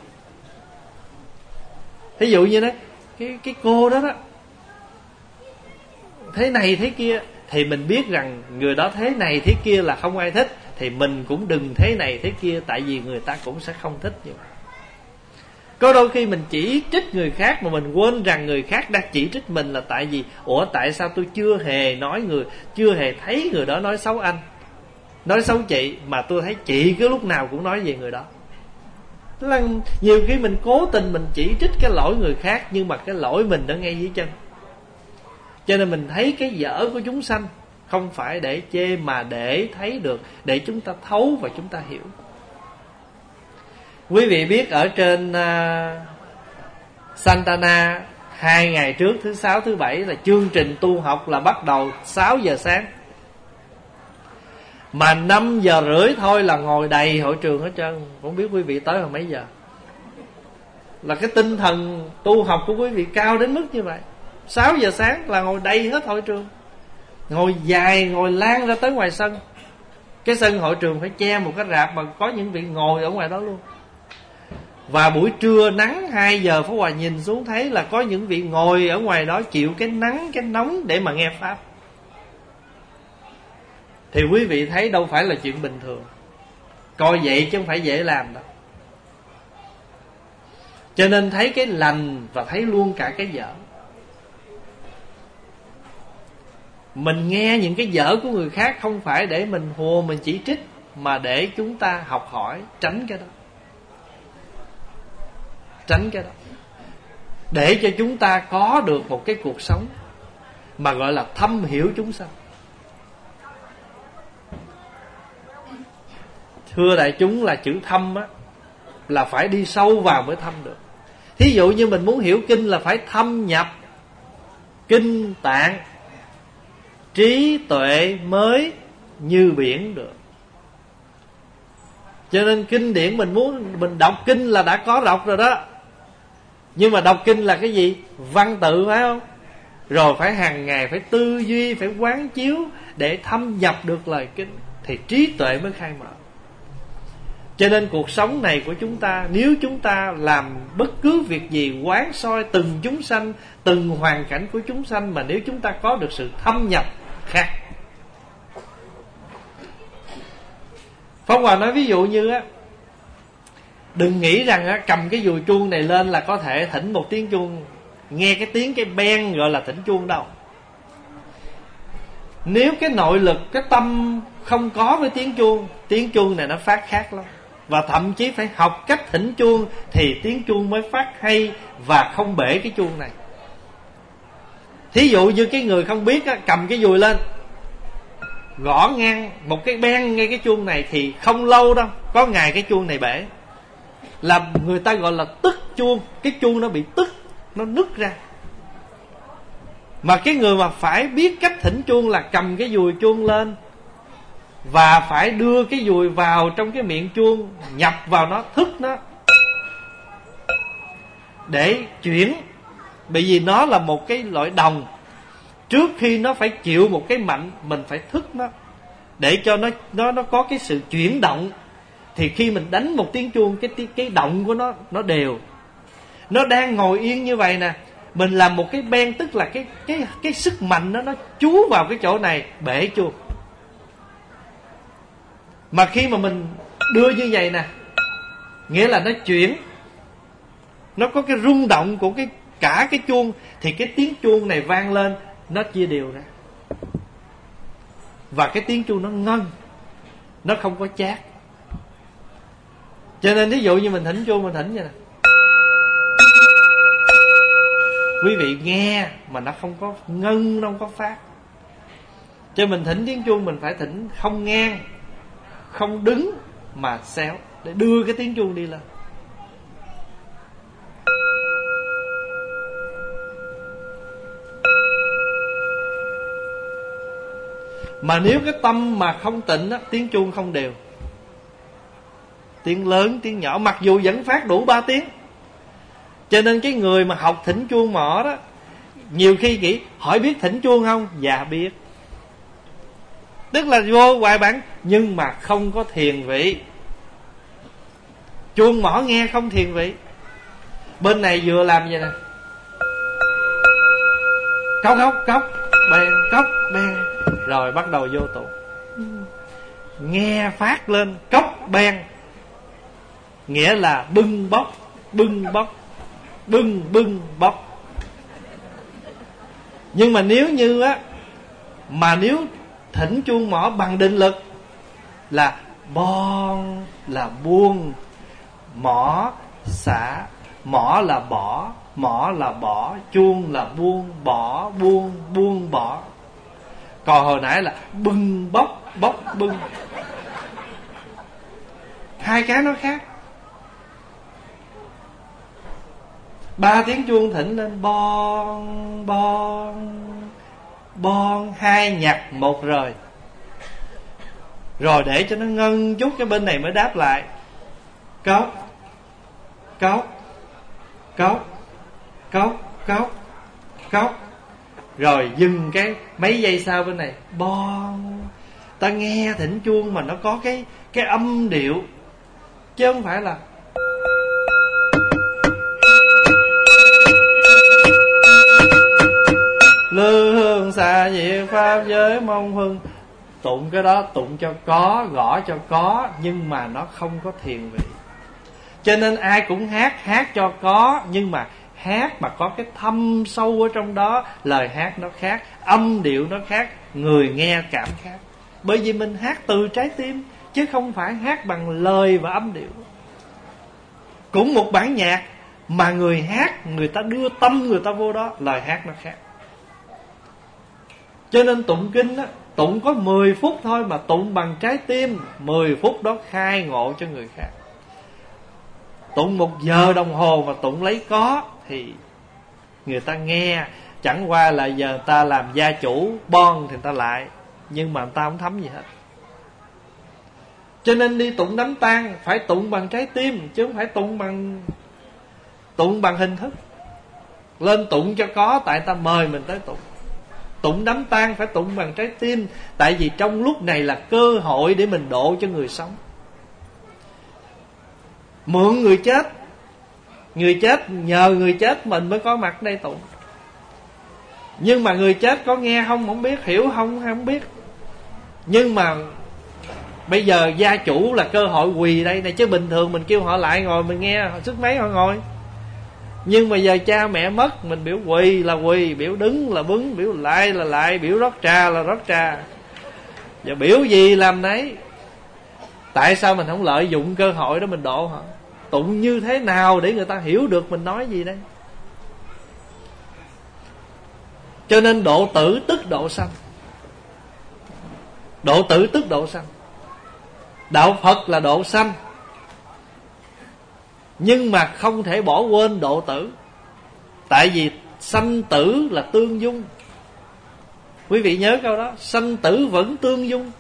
Thí dụ như đó, cái cô đó đó, thế này thế kia, thì mình biết rằng người đó thế này thế kia là không ai thích, thì mình cũng đừng thế này thế kia, tại vì người ta cũng sẽ không thích như vậy. Có đôi khi mình chỉ trích người khác mà mình quên rằng người khác đang chỉ trích mình là tại vì ủa tại sao tôi chưa hề nói chưa hề thấy người đó nói xấu anh, nói xấu chị, mà tôi thấy chị cứ lúc nào cũng nói về người đó. Tức là nhiều khi mình cố tình mình chỉ trích cái lỗi người khác, nhưng mà cái lỗi mình đã ngay dưới chân. Cho nên mình thấy cái dở của chúng sanh không phải để chê, mà để thấy được, để chúng ta thấu và chúng ta hiểu. Quý vị biết ở trên Santana 2 ngày trước, thứ 6, thứ 7 là chương trình tu học là bắt đầu 6 giờ sáng. Mà 5 giờ rưỡi thôi là ngồi đầy hội trường hết trơn. Không biết quý vị tới hồi mấy giờ. Là cái tinh thần tu học của quý vị cao đến mức như vậy. 6 giờ sáng là ngồi đầy hết hội trường, ngồi dài, ngồi lan ra tới ngoài sân. Cái sân hội trường phải che một cái rạp mà có những vị ngồi ở ngoài đó luôn. Và buổi trưa nắng 2 giờ Pháp Hòa nhìn xuống thấy là có những vị ngồi ở ngoài đó chịu cái nắng, cái nóng để mà nghe Pháp. Thì quý vị thấy đâu phải là chuyện bình thường. Coi vậy chứ không phải dễ làm đâu. Cho nên thấy cái lành và thấy luôn cả cái dở. Mình nghe những cái dở của người khác không phải để mình hùa, mình chỉ trích, mà để chúng ta học hỏi, tránh cái đó. Tránh cái đó, để cho chúng ta có được một cái cuộc sống mà gọi là thâm hiểu chúng sanh. Thưa đại chúng là chữ thâm á, là phải đi sâu vào mới thâm được. Thí dụ như mình muốn hiểu kinh là phải thâm nhập kinh tạng, trí tuệ mới như biển được. Cho nên kinh điển mình đọc kinh là đã có đọc rồi đó. Nhưng mà đọc kinh là cái gì? Văn tự phải không? Rồi phải hàng ngày phải tư duy, phải quán chiếu để thâm nhập được lời kinh, thì trí tuệ mới khai mở. Cho nên cuộc sống này của chúng ta, nếu chúng ta làm bất cứ việc gì, quán soi từng chúng sanh, từng hoàn cảnh của chúng sanh, mà nếu chúng ta có được sự thâm nhập khác. Pháp Hòa nói ví dụ như á, đừng nghĩ rằng á, cầm cái dùi chuông này lên là có thể thỉnh một tiếng chuông, nghe cái tiếng cái beng gọi là thỉnh chuông đâu. Nếu cái nội lực, cái tâm không có với tiếng chuông này nó phát khác lắm. Và thậm chí phải học cách thỉnh chuông thì tiếng chuông mới phát hay và không bể cái chuông này. Thí dụ như cái người không biết á, cầm cái dùi lên gõ ngang một cái beng ngay cái chuông này thì không lâu đâu, có ngày cái chuông này bể. Là người ta gọi là tức chuông, cái chuông nó bị tức, nó nứt ra. Mà cái người mà phải biết cách thỉnh chuông là cầm cái dùi chuông lên và phải đưa cái dùi vào trong cái miệng chuông, nhập vào nó, thức nó để chuyển. Bởi vì nó là một cái loại đồng, trước khi nó phải chịu một cái mạnh, mình phải thức nó để cho nó có cái sự chuyển động. Thì khi mình đánh một tiếng chuông, cái động của nó đều. Nó đang ngồi yên như vậy nè, mình làm một cái beng, tức là cái sức mạnh nó chú vào cái chỗ này, bể chuông. Mà khi mà mình đưa như vậy nè, nghĩa là nó chuyển, nó có cái rung động của cả cái chuông, thì cái tiếng chuông này vang lên, nó chia đều ra. Và cái tiếng chuông nó ngân, nó không có chát. Cho nên ví dụ như mình thỉnh chuông, mình thỉnh vậy nè, quý vị nghe mà nó không có ngân, nó không có phát. Cho mình thỉnh tiếng chuông, mình phải thỉnh không ngang, không đứng mà xéo, để đưa cái tiếng chuông đi lên. Mà nếu cái tâm mà không tịnh á, tiếng chuông không đều, tiếng lớn, tiếng nhỏ, mặc dù vẫn phát đủ 3 tiếng. Cho nên cái người mà học thỉnh chuông mỏ đó, nhiều khi nghĩ hỏi biết thỉnh chuông không? Dạ biết. Tức là vô hoài bản, nhưng mà không có thiền vị. Chuông mỏ nghe không thiền vị. Bên này vừa làm vậy nè, cốc cốc cốc bèn, cốc bèn, rồi bắt đầu vô tụng. Nghe phát lên cốc bèn, nghĩa là bưng bóc, bưng bóc, bưng bóc. Nhưng mà nếu như á, mà nếu thỉnh chuông mỏ bằng định lực là bon là buông, mỏ xả, mỏ là bỏ, mỏ là bỏ, chuông là buông, bỏ, buông, buông, bỏ. Còn hồi nãy là bưng bóc, bóc bưng. Hai cái nó khác. 3 tiếng chuông thỉnh lên bon, bon, bon, 2 nhặt 1 rời. Rồi để cho nó ngân chút, cái bên này mới đáp lại cốc, cốc, cốc, cốc, cốc, cốc. Rồi dừng cái mấy giây sau bên này bon. Ta nghe thỉnh chuông mà nó có cái âm điệu, chứ không phải là lư hương xà diệt pháp giới mong hưng. Tụng cái đó tụng cho có, gõ cho có, nhưng mà nó không có thiền vị. Cho nên ai cũng hát cho có, nhưng mà hát mà có cái thâm sâu ở trong đó, lời hát nó khác, âm điệu nó khác, người nghe cảm khác. Bởi vì mình hát từ trái tim, chứ không phải hát bằng lời và âm điệu. Cũng một bản nhạc mà người hát, người ta đưa tâm người ta vô đó, lời hát nó khác. Cho nên tụng kinh á, tụng có 10 phút thôi mà tụng bằng trái tim, 10 phút đó khai ngộ cho người khác. Tụng 1 giờ đồng hồ mà tụng lấy có thì người ta nghe Chẳng qua là giờ người ta làm gia chủ bon thì người ta lại, nhưng mà người ta không thấm gì hết. Cho nên đi tụng đám tang phải tụng bằng trái tim, chứ không phải tụng bằng hình thức. Lên tụng cho có, tại ta mời mình tới tụng. Tụng đám tang phải tụng bằng trái tim, tại vì trong lúc này là cơ hội để mình độ cho người sống. Mượn người chết, nhờ người chết mình mới có mặt đây tụng. Nhưng mà người chết có nghe không biết, hiểu không biết. Nhưng mà bây giờ gia chủ là cơ hội quỳ đây này, chứ bình thường mình kêu họ lại ngồi mình nghe sức mấy họ ngồi. Nhưng mà giờ cha mẹ mất, mình biểu quỳ là quỳ, biểu đứng là đứng, biểu lại là lại, biểu rót trà là rót trà. Giờ biểu gì làm nấy. Tại sao mình không lợi dụng cơ hội đó mình độ họ? Tụng như thế nào để người ta hiểu được mình nói gì đây? Cho nên độ tử tức độ sanh. Độ tử tức độ sanh. Đạo Phật là độ sanh, nhưng mà không thể bỏ quên độ tử. Tại vì sanh tử là tương dung. Quý vị nhớ câu đó, sanh tử vẫn tương dung.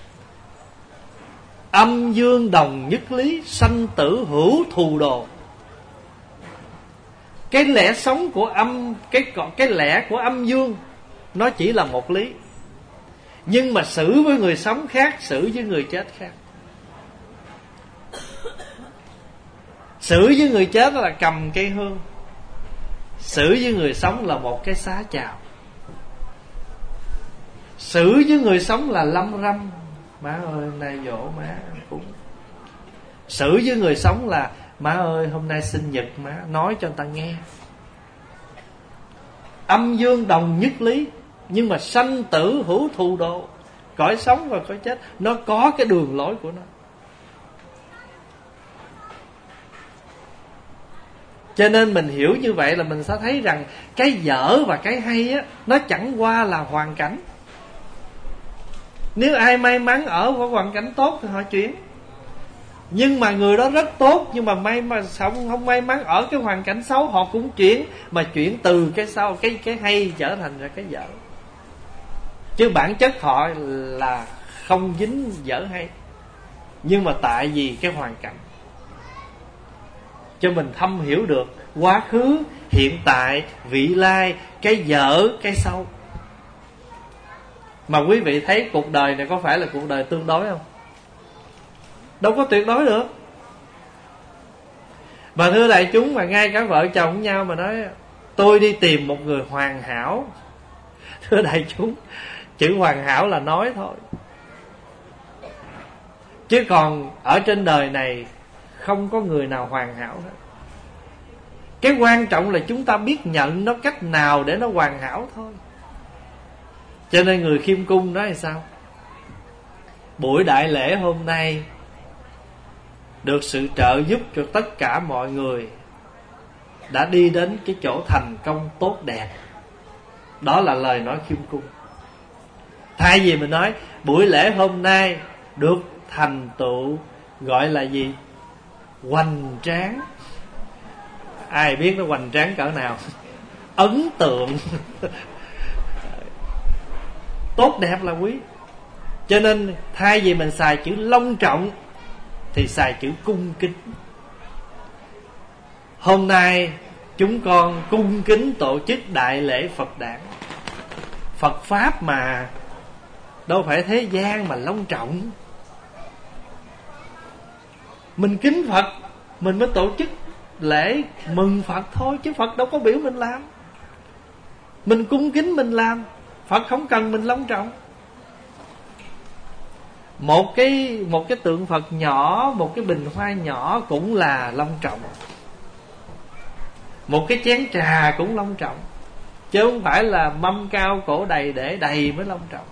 Âm dương đồng nhất lý, sanh tử hữu thù đồ. Cái lẽ sống của cái lẽ của âm dương nó chỉ là một lý, nhưng mà xử với người sống khác, xử với người chết khác. Xử với người chết là cầm cây hương, xử với người sống là một cái xá chào. Xử với người sống là lâm râm, má ơi hôm nay dỗ má cũng. Xử với người sống là má ơi hôm nay sinh nhật má, nói cho người ta nghe. Âm dương đồng nhất lý, nhưng mà sanh tử hữu thù độ. Cõi sống và cõi chết nó có cái đường lối của nó. Cho nên mình hiểu như vậy là mình sẽ thấy rằng cái dở và cái hay á, nó chẳng qua là hoàn cảnh. Nếu ai may mắn ở vào hoàn cảnh tốt thì họ chuyển. Nhưng mà người đó rất tốt, nhưng mà không may mắn ở cái hoàn cảnh xấu, họ cũng chuyển. Mà chuyển từ cái sau, cái hay trở thành ra cái dở. Chứ bản chất họ là không dính dở hay, nhưng mà tại vì cái hoàn cảnh. Cho mình thâm hiểu được quá khứ, hiện tại, vị lai, cái dở, cái sâu. Mà quý vị thấy cuộc đời này có phải là cuộc đời tương đối không? Đâu có tuyệt đối được. Mà thưa đại chúng, mà ngay cả vợ chồng nhau mà nói tôi đi tìm một người hoàn hảo, thưa đại chúng, chữ hoàn hảo là nói thôi. Chứ còn ở trên đời này không có người nào hoàn hảo hết. Cái quan trọng là chúng ta biết nhận nó cách nào để nó hoàn hảo thôi. Cho nên người Khiêm Cung nói là sao? Buổi đại lễ hôm nay được sự trợ giúp cho tất cả mọi người đã đi đến cái chỗ thành công tốt đẹp. Đó là lời nói Khiêm Cung. Thay vì mình nói buổi lễ hôm nay được thành tựu, gọi là gì? Hoành tráng. Ai biết nó hoành tráng cỡ nào? Ấn tượng. Tốt đẹp là quý. Cho nên thay vì mình xài chữ long trọng thì xài chữ cung kính. Hôm nay chúng con cung kính tổ chức đại lễ Phật đản. Phật Pháp mà, đâu phải thế gian mà long trọng. Mình kính Phật, mình mới tổ chức lễ mừng Phật thôi, chứ Phật đâu có biểu mình làm. Mình cung kính mình làm, Phật không cần mình long trọng. Một cái tượng Phật nhỏ, một cái bình hoa nhỏ cũng là long trọng. Một cái chén trà cũng long trọng, chứ không phải là mâm cao cổ đầy để đầy mới long trọng.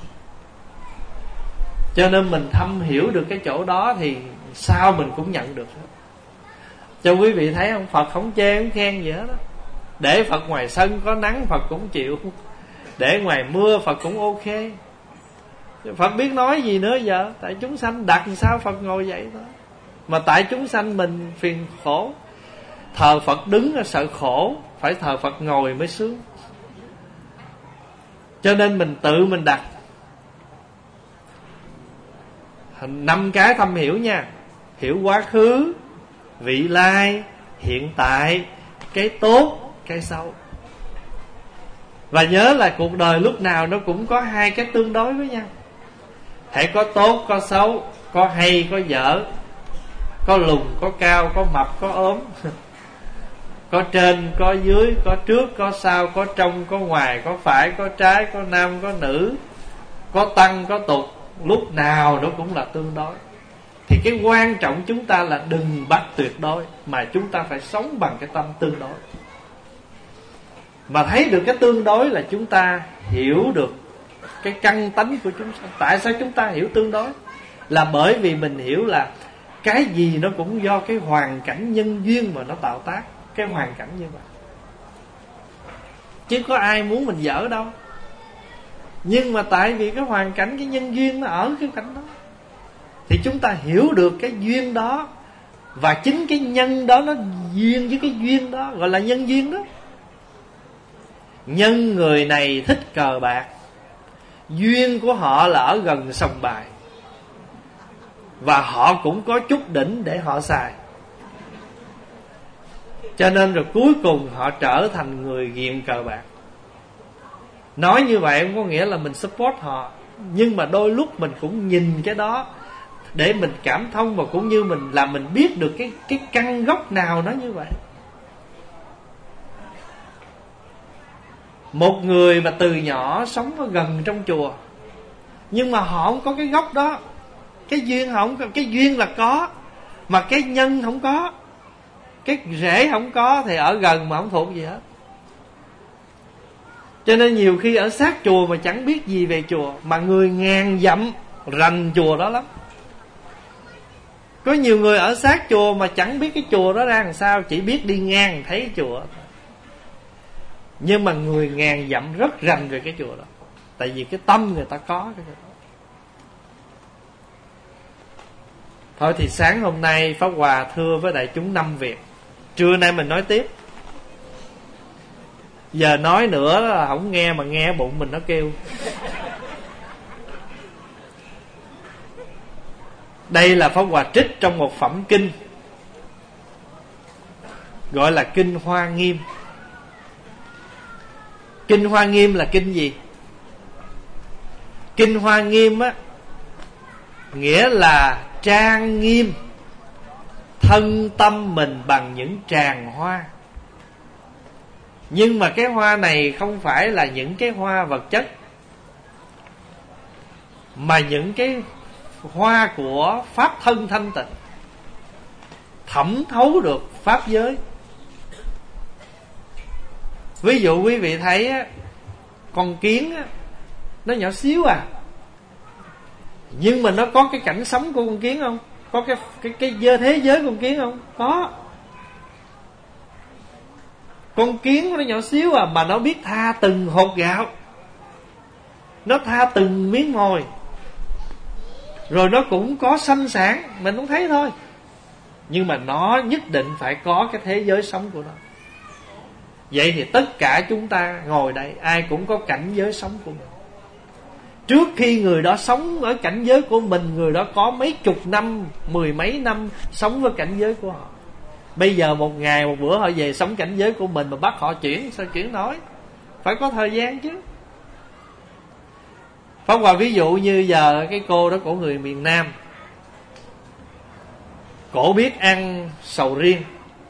Cho nên mình thâm hiểu được cái chỗ đó thì sao mình cũng nhận được hết. Cho quý vị thấy không, Phật không chê không khen gì hết đó. Để Phật ngoài sân có nắng Phật cũng chịu, để ngoài mưa Phật cũng ok. Phật biết nói gì nữa giờ? Tại chúng sanh đặt sao Phật ngồi vậy thôi. Mà tại chúng sanh mình phiền khổ. Thờ Phật đứng là sợ khổ, phải thờ Phật ngồi mới sướng. Cho nên mình tự mình đặt 5 cái thâm hiểu nha. Hiểu quá khứ, vị lai, hiện tại, cái tốt, cái xấu. Và nhớ là cuộc đời lúc nào nó cũng có hai cái tương đối với nhau. Hãy có tốt, có xấu, có hay, có dở, có lùn, có cao, có mập, có ốm, có trên, có dưới, có trước, có sau, có trong, có ngoài, có phải, có trái, có nam, có nữ, có tăng, có tục. Lúc nào nó cũng là tương đối. Thì cái quan trọng chúng ta là đừng bắt tuyệt đối, mà chúng ta phải sống bằng cái tâm tương đối. Mà thấy được cái tương đối là chúng ta hiểu được cái căn tánh của chúng ta. Tại sao chúng ta hiểu tương đối? Là bởi vì mình hiểu là cái gì nó cũng do cái hoàn cảnh nhân duyên mà nó tạo tác. Cái hoàn cảnh như vậy, chứ có ai muốn mình dở đâu. Nhưng mà tại vì cái hoàn cảnh, cái nhân duyên nó ở cái cảnh đó, thì chúng ta hiểu được cái duyên đó. Và chính cái nhân đó nó duyên với cái duyên đó, gọi là nhân duyên đó. Nhân người này thích cờ bạc, duyên của họ là ở gần sòng bài, và họ cũng có chút đỉnh để họ xài. Cho nên rồi cuối cùng họ trở thành người nghiện cờ bạc. Nói như vậy không có nghĩa là mình support họ, nhưng mà đôi lúc mình cũng nhìn cái đó để mình cảm thông, và cũng như mình biết được cái căn gốc nào nó như vậy. Một người mà từ nhỏ sống ở gần trong chùa, nhưng mà họ không có cái gốc đó. Cái duyên họ không có, cái duyên là có, mà cái nhân không có, cái rễ không có, thì ở gần mà không thuộc gì hết. Cho nên nhiều khi ở sát chùa mà chẳng biết gì về chùa, mà người ngàn dặm rành chùa đó lắm. Có nhiều người ở sát chùa mà chẳng biết cái chùa đó ra làm sao, chỉ biết đi ngang thấy chùa. Nhưng mà người ngàn dặm rất rành về cái chùa đó, tại vì cái tâm người ta có cái đó. Thôi thì sáng hôm nay Pháp Hòa thưa với đại chúng 5 việc. Trưa nay mình nói tiếp. Giờ nói nữa là không nghe, mà nghe bụng mình nó kêu. Đây là Pháp Hòa trích trong một phẩm kinh, gọi là Kinh Hoa Nghiêm. Kinh Hoa Nghiêm là kinh gì? Kinh Hoa Nghiêm á, nghĩa là trang nghiêm thân tâm mình bằng những tràng hoa. Nhưng mà cái hoa này không phải là những cái hoa vật chất, mà những cái hoa của pháp thân thanh tịnh, thẩm thấu được pháp giới. Ví dụ quý vị thấy á, con kiến á, nó nhỏ xíu à, nhưng mà nó có cái cảnh sống của con kiến không? Có cái thế giới của con kiến không? Có. Con kiến nó nhỏ xíu à, mà nó biết tha từng hột gạo, nó tha từng miếng mồi, rồi nó cũng có sanh sản, mình không thấy thôi. Nhưng mà nó nhất định phải có cái thế giới sống của nó. Vậy thì tất cả chúng ta ngồi đây, ai cũng có cảnh giới sống của mình. Trước khi người đó sống ở cảnh giới của mình, người đó có mấy chục năm, mười mấy năm sống với cảnh giới của họ. Bây giờ một ngày một bữa họ về sống cảnh giới của mình mà bắt họ chuyển, sao chuyển nổi? Phải có thời gian chứ. Pháp Hòa ví dụ như giờ cái cô đó của người miền Nam, cổ biết ăn sầu riêng.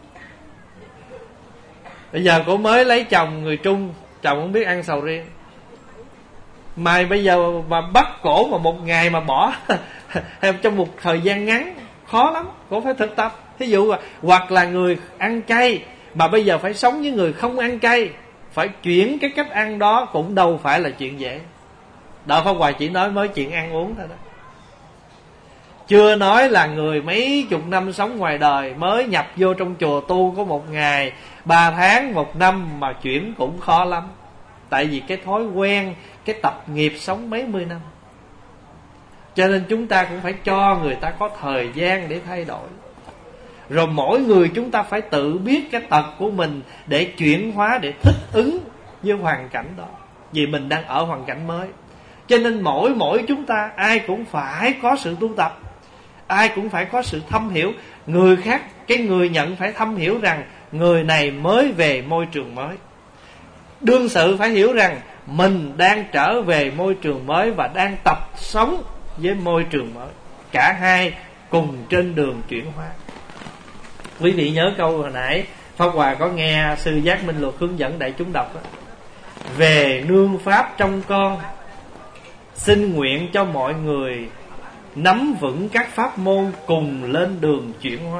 Bây giờ cổ mới lấy chồng người Trung, chồng không biết ăn sầu riêng. Mà bây giờ mà bắt cổ mà một ngày mà bỏ trong một thời gian ngắn khó lắm, cổ phải thực tập. Thí dụ hoặc là người ăn cay mà bây giờ phải sống với người không ăn cay, phải chuyển cái cách ăn đó cũng đâu phải là chuyện dễ. Đạo Pháp Hòa chỉ nói mới chuyện ăn uống thôi đó, chưa nói là người mấy chục năm sống ngoài đời mới nhập vô trong chùa tu có một ngày, 3 tháng, 1 năm mà chuyển cũng khó lắm. Tại vì cái thói quen, cái tập nghiệp sống mấy mươi năm. Cho nên chúng ta cũng phải cho người ta có thời gian để thay đổi. Rồi mỗi người chúng ta phải tự biết cái tật của mình để chuyển hóa, để thích ứng với hoàn cảnh đó. vì mình đang ở hoàn cảnh mới. Cho nên mỗi chúng ta ai cũng phải có sự tu tập, ai cũng phải có sự thâm hiểu. Người khác, cái người nhận phải thâm hiểu rằng người này mới về môi trường mới. Đương sự phải hiểu rằng mình đang trở về môi trường mới và đang tập sống với môi trường mới. Cả hai cùng trên đường chuyển hóa. Quý vị nhớ câu hồi nãy Pháp Hòa có nghe sư Giác Minh Luật hướng dẫn đại chúng đọc đó. Về nương pháp trong con, xin nguyện cho mọi người nắm vững các pháp môn cùng lên đường chuyển hóa.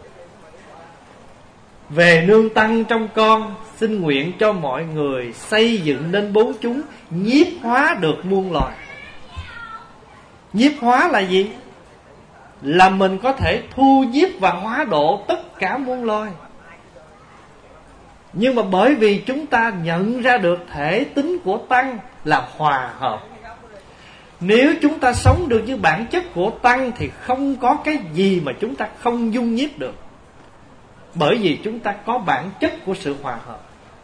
Về nương tăng trong con, xin nguyện cho mọi người xây dựng nên bốn chúng, nhiếp hóa được muôn loài. Nhiếp hóa là gì? Là mình có thể thu nhiếp và hóa độ tất cả muôn loài. Nhưng mà bởi vì chúng ta nhận ra được thể tính của Tăng là hòa hợp. Nếu chúng ta sống được với bản chất của Tăng thì không có cái gì mà chúng ta không dung nhiếp được. Bởi vì chúng ta có bản chất của sự hòa hợp.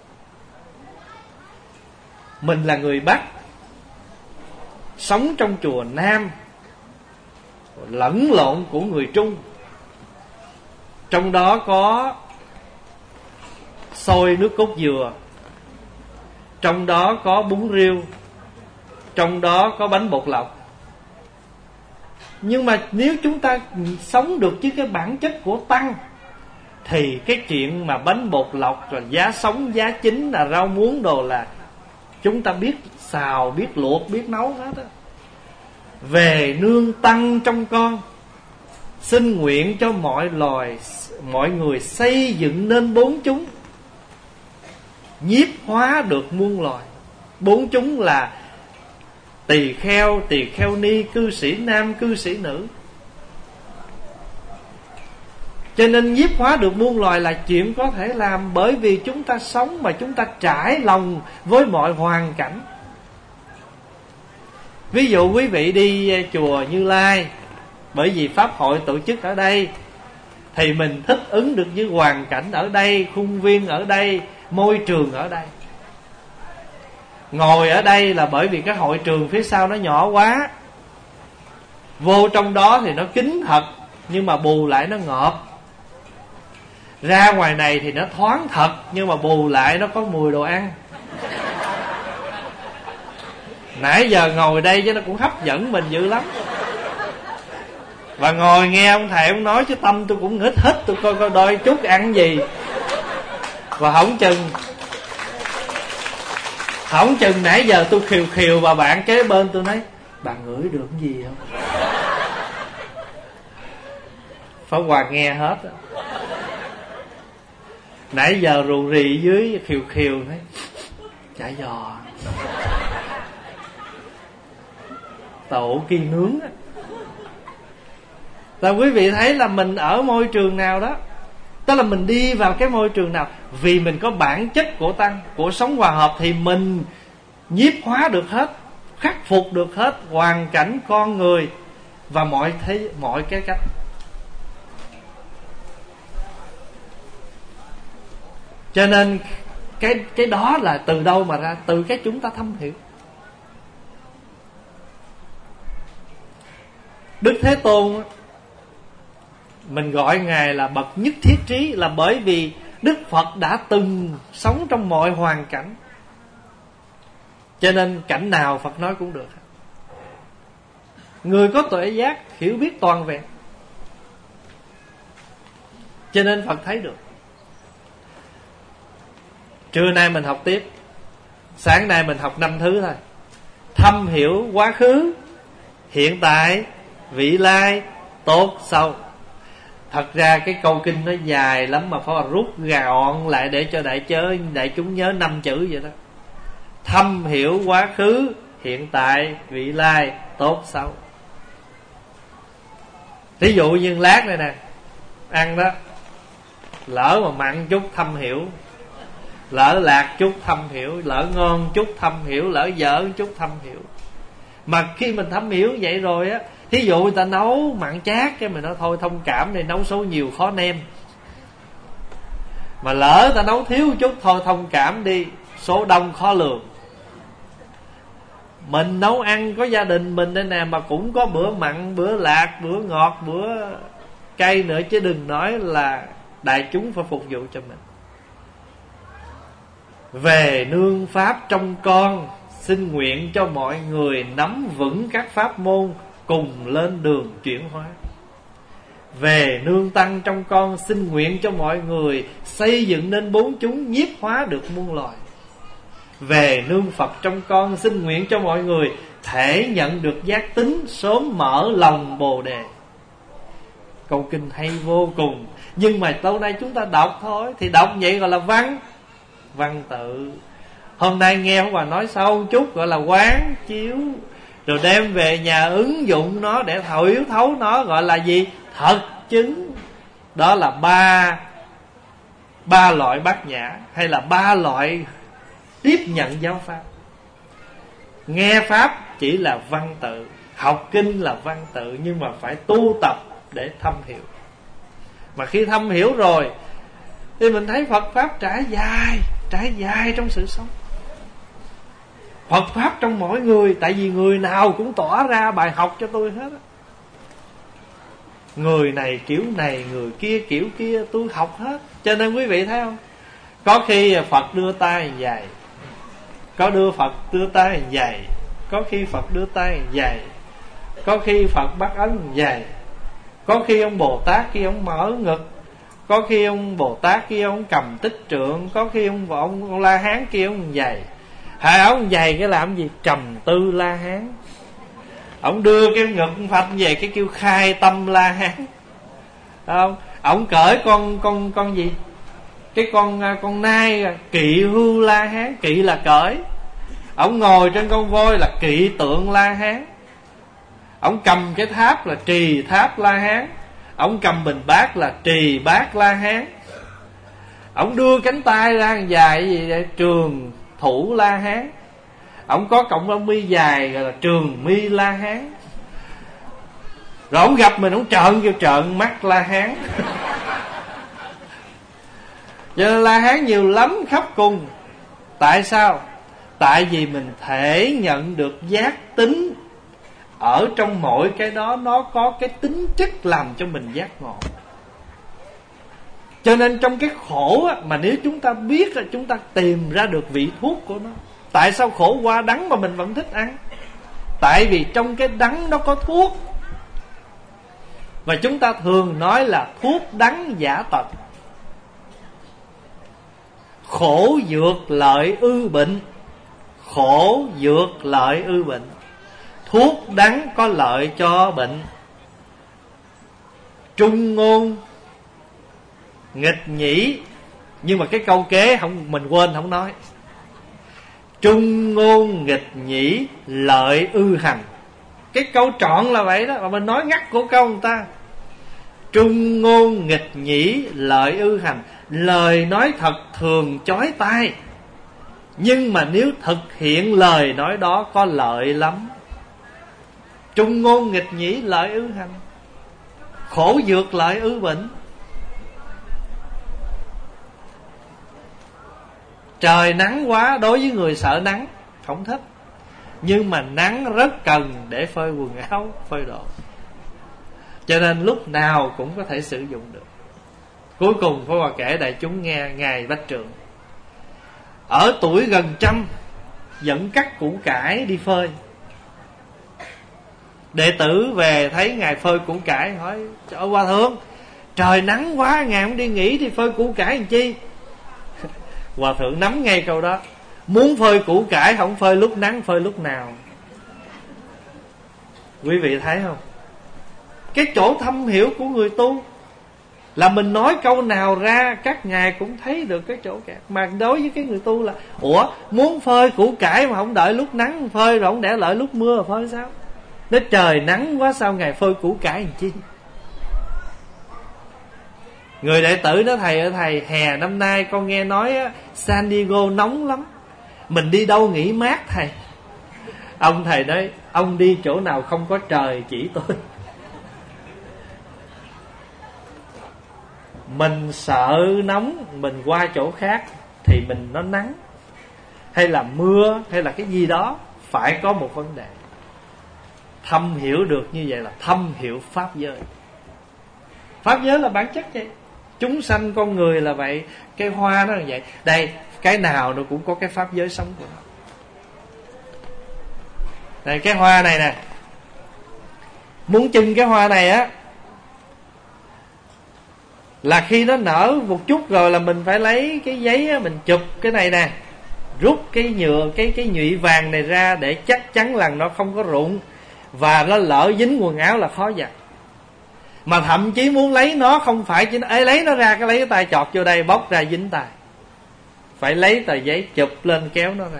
Mình là người Bắc, sống trong chùa Nam, lẫn lộn của người Trung. Trong đó có xôi nước cốt dừa, trong đó có bún riêu, trong đó có bánh bột lọc. Nhưng mà nếu chúng ta sống được với cái bản chất của Tăng thì cái chuyện mà bánh bột lọc rồi giá sống giá chín là rau muống đồ là chúng ta biết xào, biết luộc, biết nấu hết á. Về nương Tăng trong con, xin nguyện cho mọi người xây dựng nên bốn chúng, nhiếp hóa được muôn loài. Bốn chúng là tỳ kheo ni, cư sĩ nam, cư sĩ nữ. Cho nên nhiếp hóa được muôn loài là chuyện có thể làm, bởi vì chúng ta sống mà chúng ta trải lòng với mọi hoàn cảnh. Ví dụ quý vị đi chùa Như Lai, bởi vì pháp hội tổ chức ở đây thì mình thích ứng được với hoàn cảnh ở đây, khuôn viên ở đây, môi trường ở đây. Ngồi ở đây là bởi vì cái hội trường phía sau nó nhỏ quá, vô trong đó thì nó kín thật, nhưng mà bù lại nó ngọt. Ra ngoài này thì nó thoáng thật, nhưng mà bù lại nó có mùi đồ ăn. Nãy giờ ngồi đây chứ nó cũng hấp dẫn mình dữ lắm. Và ngồi nghe ông thầy ông nói chứ tâm tôi cũng hít hít, tôi coi đôi chút ăn gì. Và không chừng nãy giờ tôi khiều và bạn kế bên tôi nói bạn ngửi được cái gì không? Pháp Hòa nghe hết á. Nãy giờ rù rì dưới khiều nói chả giò, tổ kỳ nướng á. Là quý vị thấy là mình ở môi trường nào đó, tức là mình đi vào cái môi trường nào, vì mình có bản chất của Tăng, của sống hòa hợp, thì mình nhiếp hóa được hết, khắc phục được hết hoàn cảnh con người và mọi cái cách. Cho nên cái đó là từ đâu mà ra? Từ cái chúng ta thâm hiểu. Đức Thế Tôn mình gọi Ngài là bậc nhất thiết trí là bởi vì Đức Phật đã từng sống trong mọi hoàn cảnh. Cho nên cảnh nào Phật nói cũng được. Người có tuệ giác, hiểu biết toàn vẹn. Cho nên Phật thấy được. Trưa nay mình học tiếp, sáng nay mình học 5 thứ thôi. Thâm hiểu quá khứ, hiện tại, vị lai, tốt, xấu. Thật ra cái câu kinh nó dài lắm mà phải rút gọn lại để cho đại chúng nhớ 5 chữ vậy đó. Thâm hiểu quá khứ, hiện tại, vị lai, tốt, xấu. Ví dụ như lát này nè, ăn đó, lỡ mà mặn chút thâm hiểu, lỡ lạc chút thâm hiểu, lỡ ngon chút thâm hiểu, lỡ dở chút thâm hiểu. Mà khi mình thâm hiểu vậy rồi á, thí dụ người ta nấu mặn chát, cái mình nói thôi thông cảm này, nấu số nhiều khó nem. Mà lỡ ta nấu thiếu chút, thôi thông cảm đi, số đông khó lường. Mình nấu ăn có gia đình mình đây nè, mà cũng có bữa mặn, bữa lạc, bữa ngọt, bữa cay nữa, chứ đừng nói là đại chúng phải phục vụ cho mình. Về nương pháp trong con, xin nguyện cho mọi người nắm vững các pháp môn, cùng lên đường chuyển hóa. Về nương tăng trong con, xin nguyện cho mọi người xây dựng nên bốn chúng, nhiếp hóa được muôn loài. Về nương Phật trong con, xin nguyện cho mọi người thể nhận được giác tính, sớm mở lòng Bồ Đề. Câu kinh hay vô cùng, nhưng mà lâu nay chúng ta đọc thôi, thì đọc vậy gọi là văn tự. Hôm nay nghe ông bà nói sâu chút gọi là quán chiếu, rồi đem về nhà ứng dụng nó để hiểu thấu nó, gọi là gì? Thật chứng. Đó là ba loại bát nhã, hay là ba loại tiếp nhận giáo pháp. Nghe pháp chỉ là văn tự, học kinh là văn tự, nhưng mà phải tu tập để thâm hiểu. Mà khi thâm hiểu rồi thì mình thấy Phật pháp trải dài trong sự sống. Phật pháp trong mỗi người, tại vì người nào cũng tỏ ra bài học cho tôi hết. Người này kiểu này, người kia kiểu kia, tôi học hết. Cho nên quý vị thấy không, có khi Phật đưa tay dài, có Phật đưa tay dài, có khi Phật đưa tay dài, có khi Phật bắt ấn dài, có khi ông Bồ Tát kia ông mở ngực, có khi ông Bồ Tát kia ông cầm tích trượng, có khi ông La Hán kia ông dày. Ông dày cái làm gì? Trầm tư La Hán. Ông đưa cái ngực phật về cái kêu khai tâm La Hán. Không? Ông cởi con gì? Cái con nai kỵ hưu La Hán, kỵ là cởi. Ông ngồi trên con voi là kỵ tượng La Hán. Ông cầm cái tháp là trì tháp La Hán. Ông cầm bình bát là trì bát La Hán. Ông đưa cánh tay ra dài gì vậy? Trường thủ La Hán. Ông có cọng lông mi dài gọi là trường mi La Hán. Rồi ông gặp mình, ông kêu trợn mắt La Hán. Cho nên La Hán nhiều lắm khắp cùng. Tại sao? Tại vì mình thể nhận được giác tính. Ở trong mỗi cái đó nó có cái tính chất làm cho mình giác ngộ. Cho nên trong cái khổ á, mà nếu chúng ta biết là chúng ta tìm ra được vị thuốc của nó. Tại sao khổ qua đắng mà mình vẫn thích ăn? Tại vì trong cái đắng nó có thuốc. Và chúng ta thường nói là thuốc đắng giả tật. Khổ dược lợi ư bệnh. Khổ dược lợi ư bệnh. Thuốc đắng có lợi cho bệnh. Trung ngôn nghịch nhĩ. Nhưng mà cái câu kế mình quên không nói. Trung ngôn nghịch nhĩ lợi ư hành. Cái câu trọn là vậy đó, mà mình nói ngắt của câu người ta. Trung ngôn nghịch nhĩ lợi ư hành. Lời nói thật thường chói tai, nhưng mà nếu thực hiện lời nói đó có lợi lắm. Trung ngôn nghịch nhĩ lợi ư hành. Khổ dược lợi ư bệnh. Trời nắng quá, đối với người sợ nắng không thích, nhưng mà nắng rất cần để phơi quần áo, phơi đồ. Cho nên lúc nào cũng có thể sử dụng được. Cuối cùng Pháp Hòa kể đại chúng nghe Ngài Bách Trượng ở tuổi gần 100 dẫn cắt củ cải đi phơi. Đệ tử về thấy Ngài phơi củ cải, hỏi: "Trời Hòa Thượng, trời nắng quá, Ngài không đi nghỉ thì phơi củ cải làm chi?" Hòa Thượng nắm ngay câu đó. Muốn phơi củ cải không phơi lúc nắng, phơi lúc nào? Quý vị thấy không? Cái chỗ thâm hiểu của người tu là mình nói câu nào ra các ngài cũng thấy được cái chỗ kẹt. Mà đối với cái người tu là: ủa, muốn phơi củ cải mà không đợi lúc nắng phơi, rồi không để lợi lúc mưa rồi phơi sao? Nếu trời nắng quá sao ngài phơi củ cải làm chi? Người đệ tử nói: thầy ơi thầy, hè năm nay con nghe nói San Diego nóng lắm, mình đi đâu nghỉ mát thầy? Ông thầy nói: ông đi chỗ nào không có trời chỉ tôi. Mình sợ nóng, mình qua chỗ khác thì mình nó nắng hay là mưa hay là cái gì đó, phải có một vấn đề. Thâm hiểu được như vậy là thâm hiểu pháp giới. Pháp giới là bản chất vậy. Chúng sanh con người là vậy. Cái hoa nó là vậy. Đây, cái nào nó cũng có cái pháp giới sống của nó. Đây, cái hoa này nè, muốn chưng cái hoa này á, là khi nó nở một chút rồi là mình phải lấy cái giấy á, mình chụp cái này nè, rút cái nhựa, cái nhụy vàng này ra để chắc chắn là nó không có rụng, và nó lỡ dính quần áo là khó giặt. Mà thậm chí muốn lấy nó không phải chỉ lấy nó ra, cái lấy cái tay chọt vô đây bóc ra dính tay, phải lấy tờ giấy chụp lên kéo nó ra.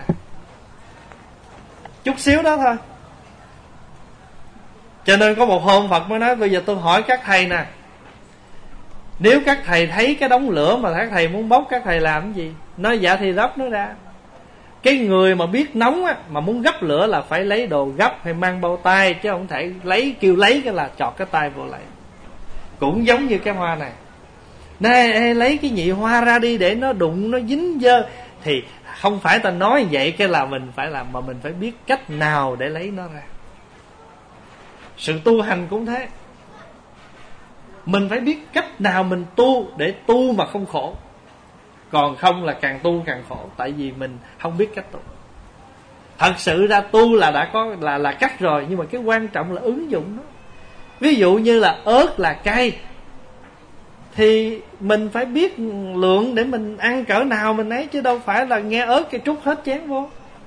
Chút xíu đó thôi. Cho nên có một hôm Phật mới nói, bây giờ tôi hỏi các thầy nè, nếu các thầy thấy cái đống lửa mà các thầy muốn bốc, các thầy làm cái gì? Nói dạ thì gấp nó ra. Cái người mà biết nóng á, mà muốn gấp lửa là phải lấy đồ gấp hay mang bao tay, chứ không thể kêu lấy cái là chọt cái tay vô lại. Cũng giống như cái hoa này. Này, lấy cái nhị hoa ra đi để nó đụng, nó dính dơ. Thì không phải ta nói vậy cái là mình phải làm, mà mình phải biết cách nào để lấy nó ra. Sự tu hành cũng thế. Mình phải biết cách nào mình tu để tu mà không khổ. Còn không là càng tu càng khổ. Tại vì mình không biết cách tu. Thật sự ra tu là đã có là cách rồi, nhưng mà cái quan trọng là ứng dụng nó. Ví dụ như là ớt là cay, thì mình phải biết lượng để mình ăn cỡ nào mình ấy, chứ đâu phải là nghe ớt cái trút hết chén vô.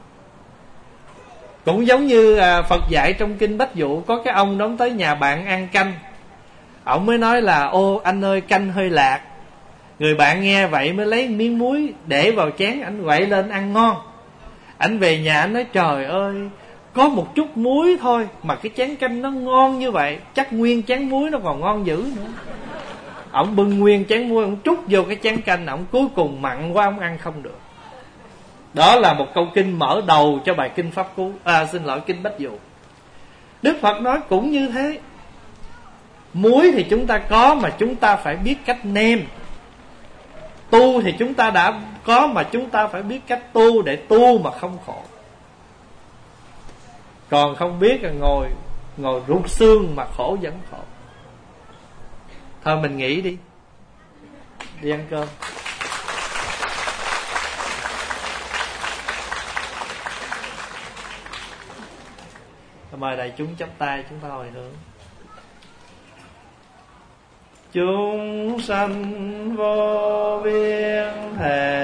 Cũng giống như Phật dạy trong kinh Bách Dụ, có cái ông đó tới nhà bạn ăn canh, ông mới nói là ô anh ơi canh hơi lạc. Người bạn nghe vậy mới lấy miếng muối để vào chén, ảnh quậy lên ăn ngon. Ảnh về nhà ảnh nói trời ơi, có một chút muối thôi mà cái chén canh nó ngon như vậy, chắc nguyên chén muối nó còn ngon dữ nữa. Ông bưng nguyên chén muối, ông trút vô cái chén canh, ông cuối cùng mặn quá ông ăn không được. Đó là một câu kinh mở đầu cho bài kinh Pháp Cú, kinh Bách Dụ. Đức Phật nói cũng như thế. Muối thì chúng ta có, mà chúng ta phải biết cách nêm. Tu thì chúng ta đã có, mà chúng ta phải biết cách tu để tu mà không khổ. Còn không biết là ngồi rút xương mà khổ vẫn khổ. Thôi mình nghỉ đi, đi ăn cơm. Mời đại chúng chắp tay, chúng ta hồi hướng. Chúng sanh vô biên thể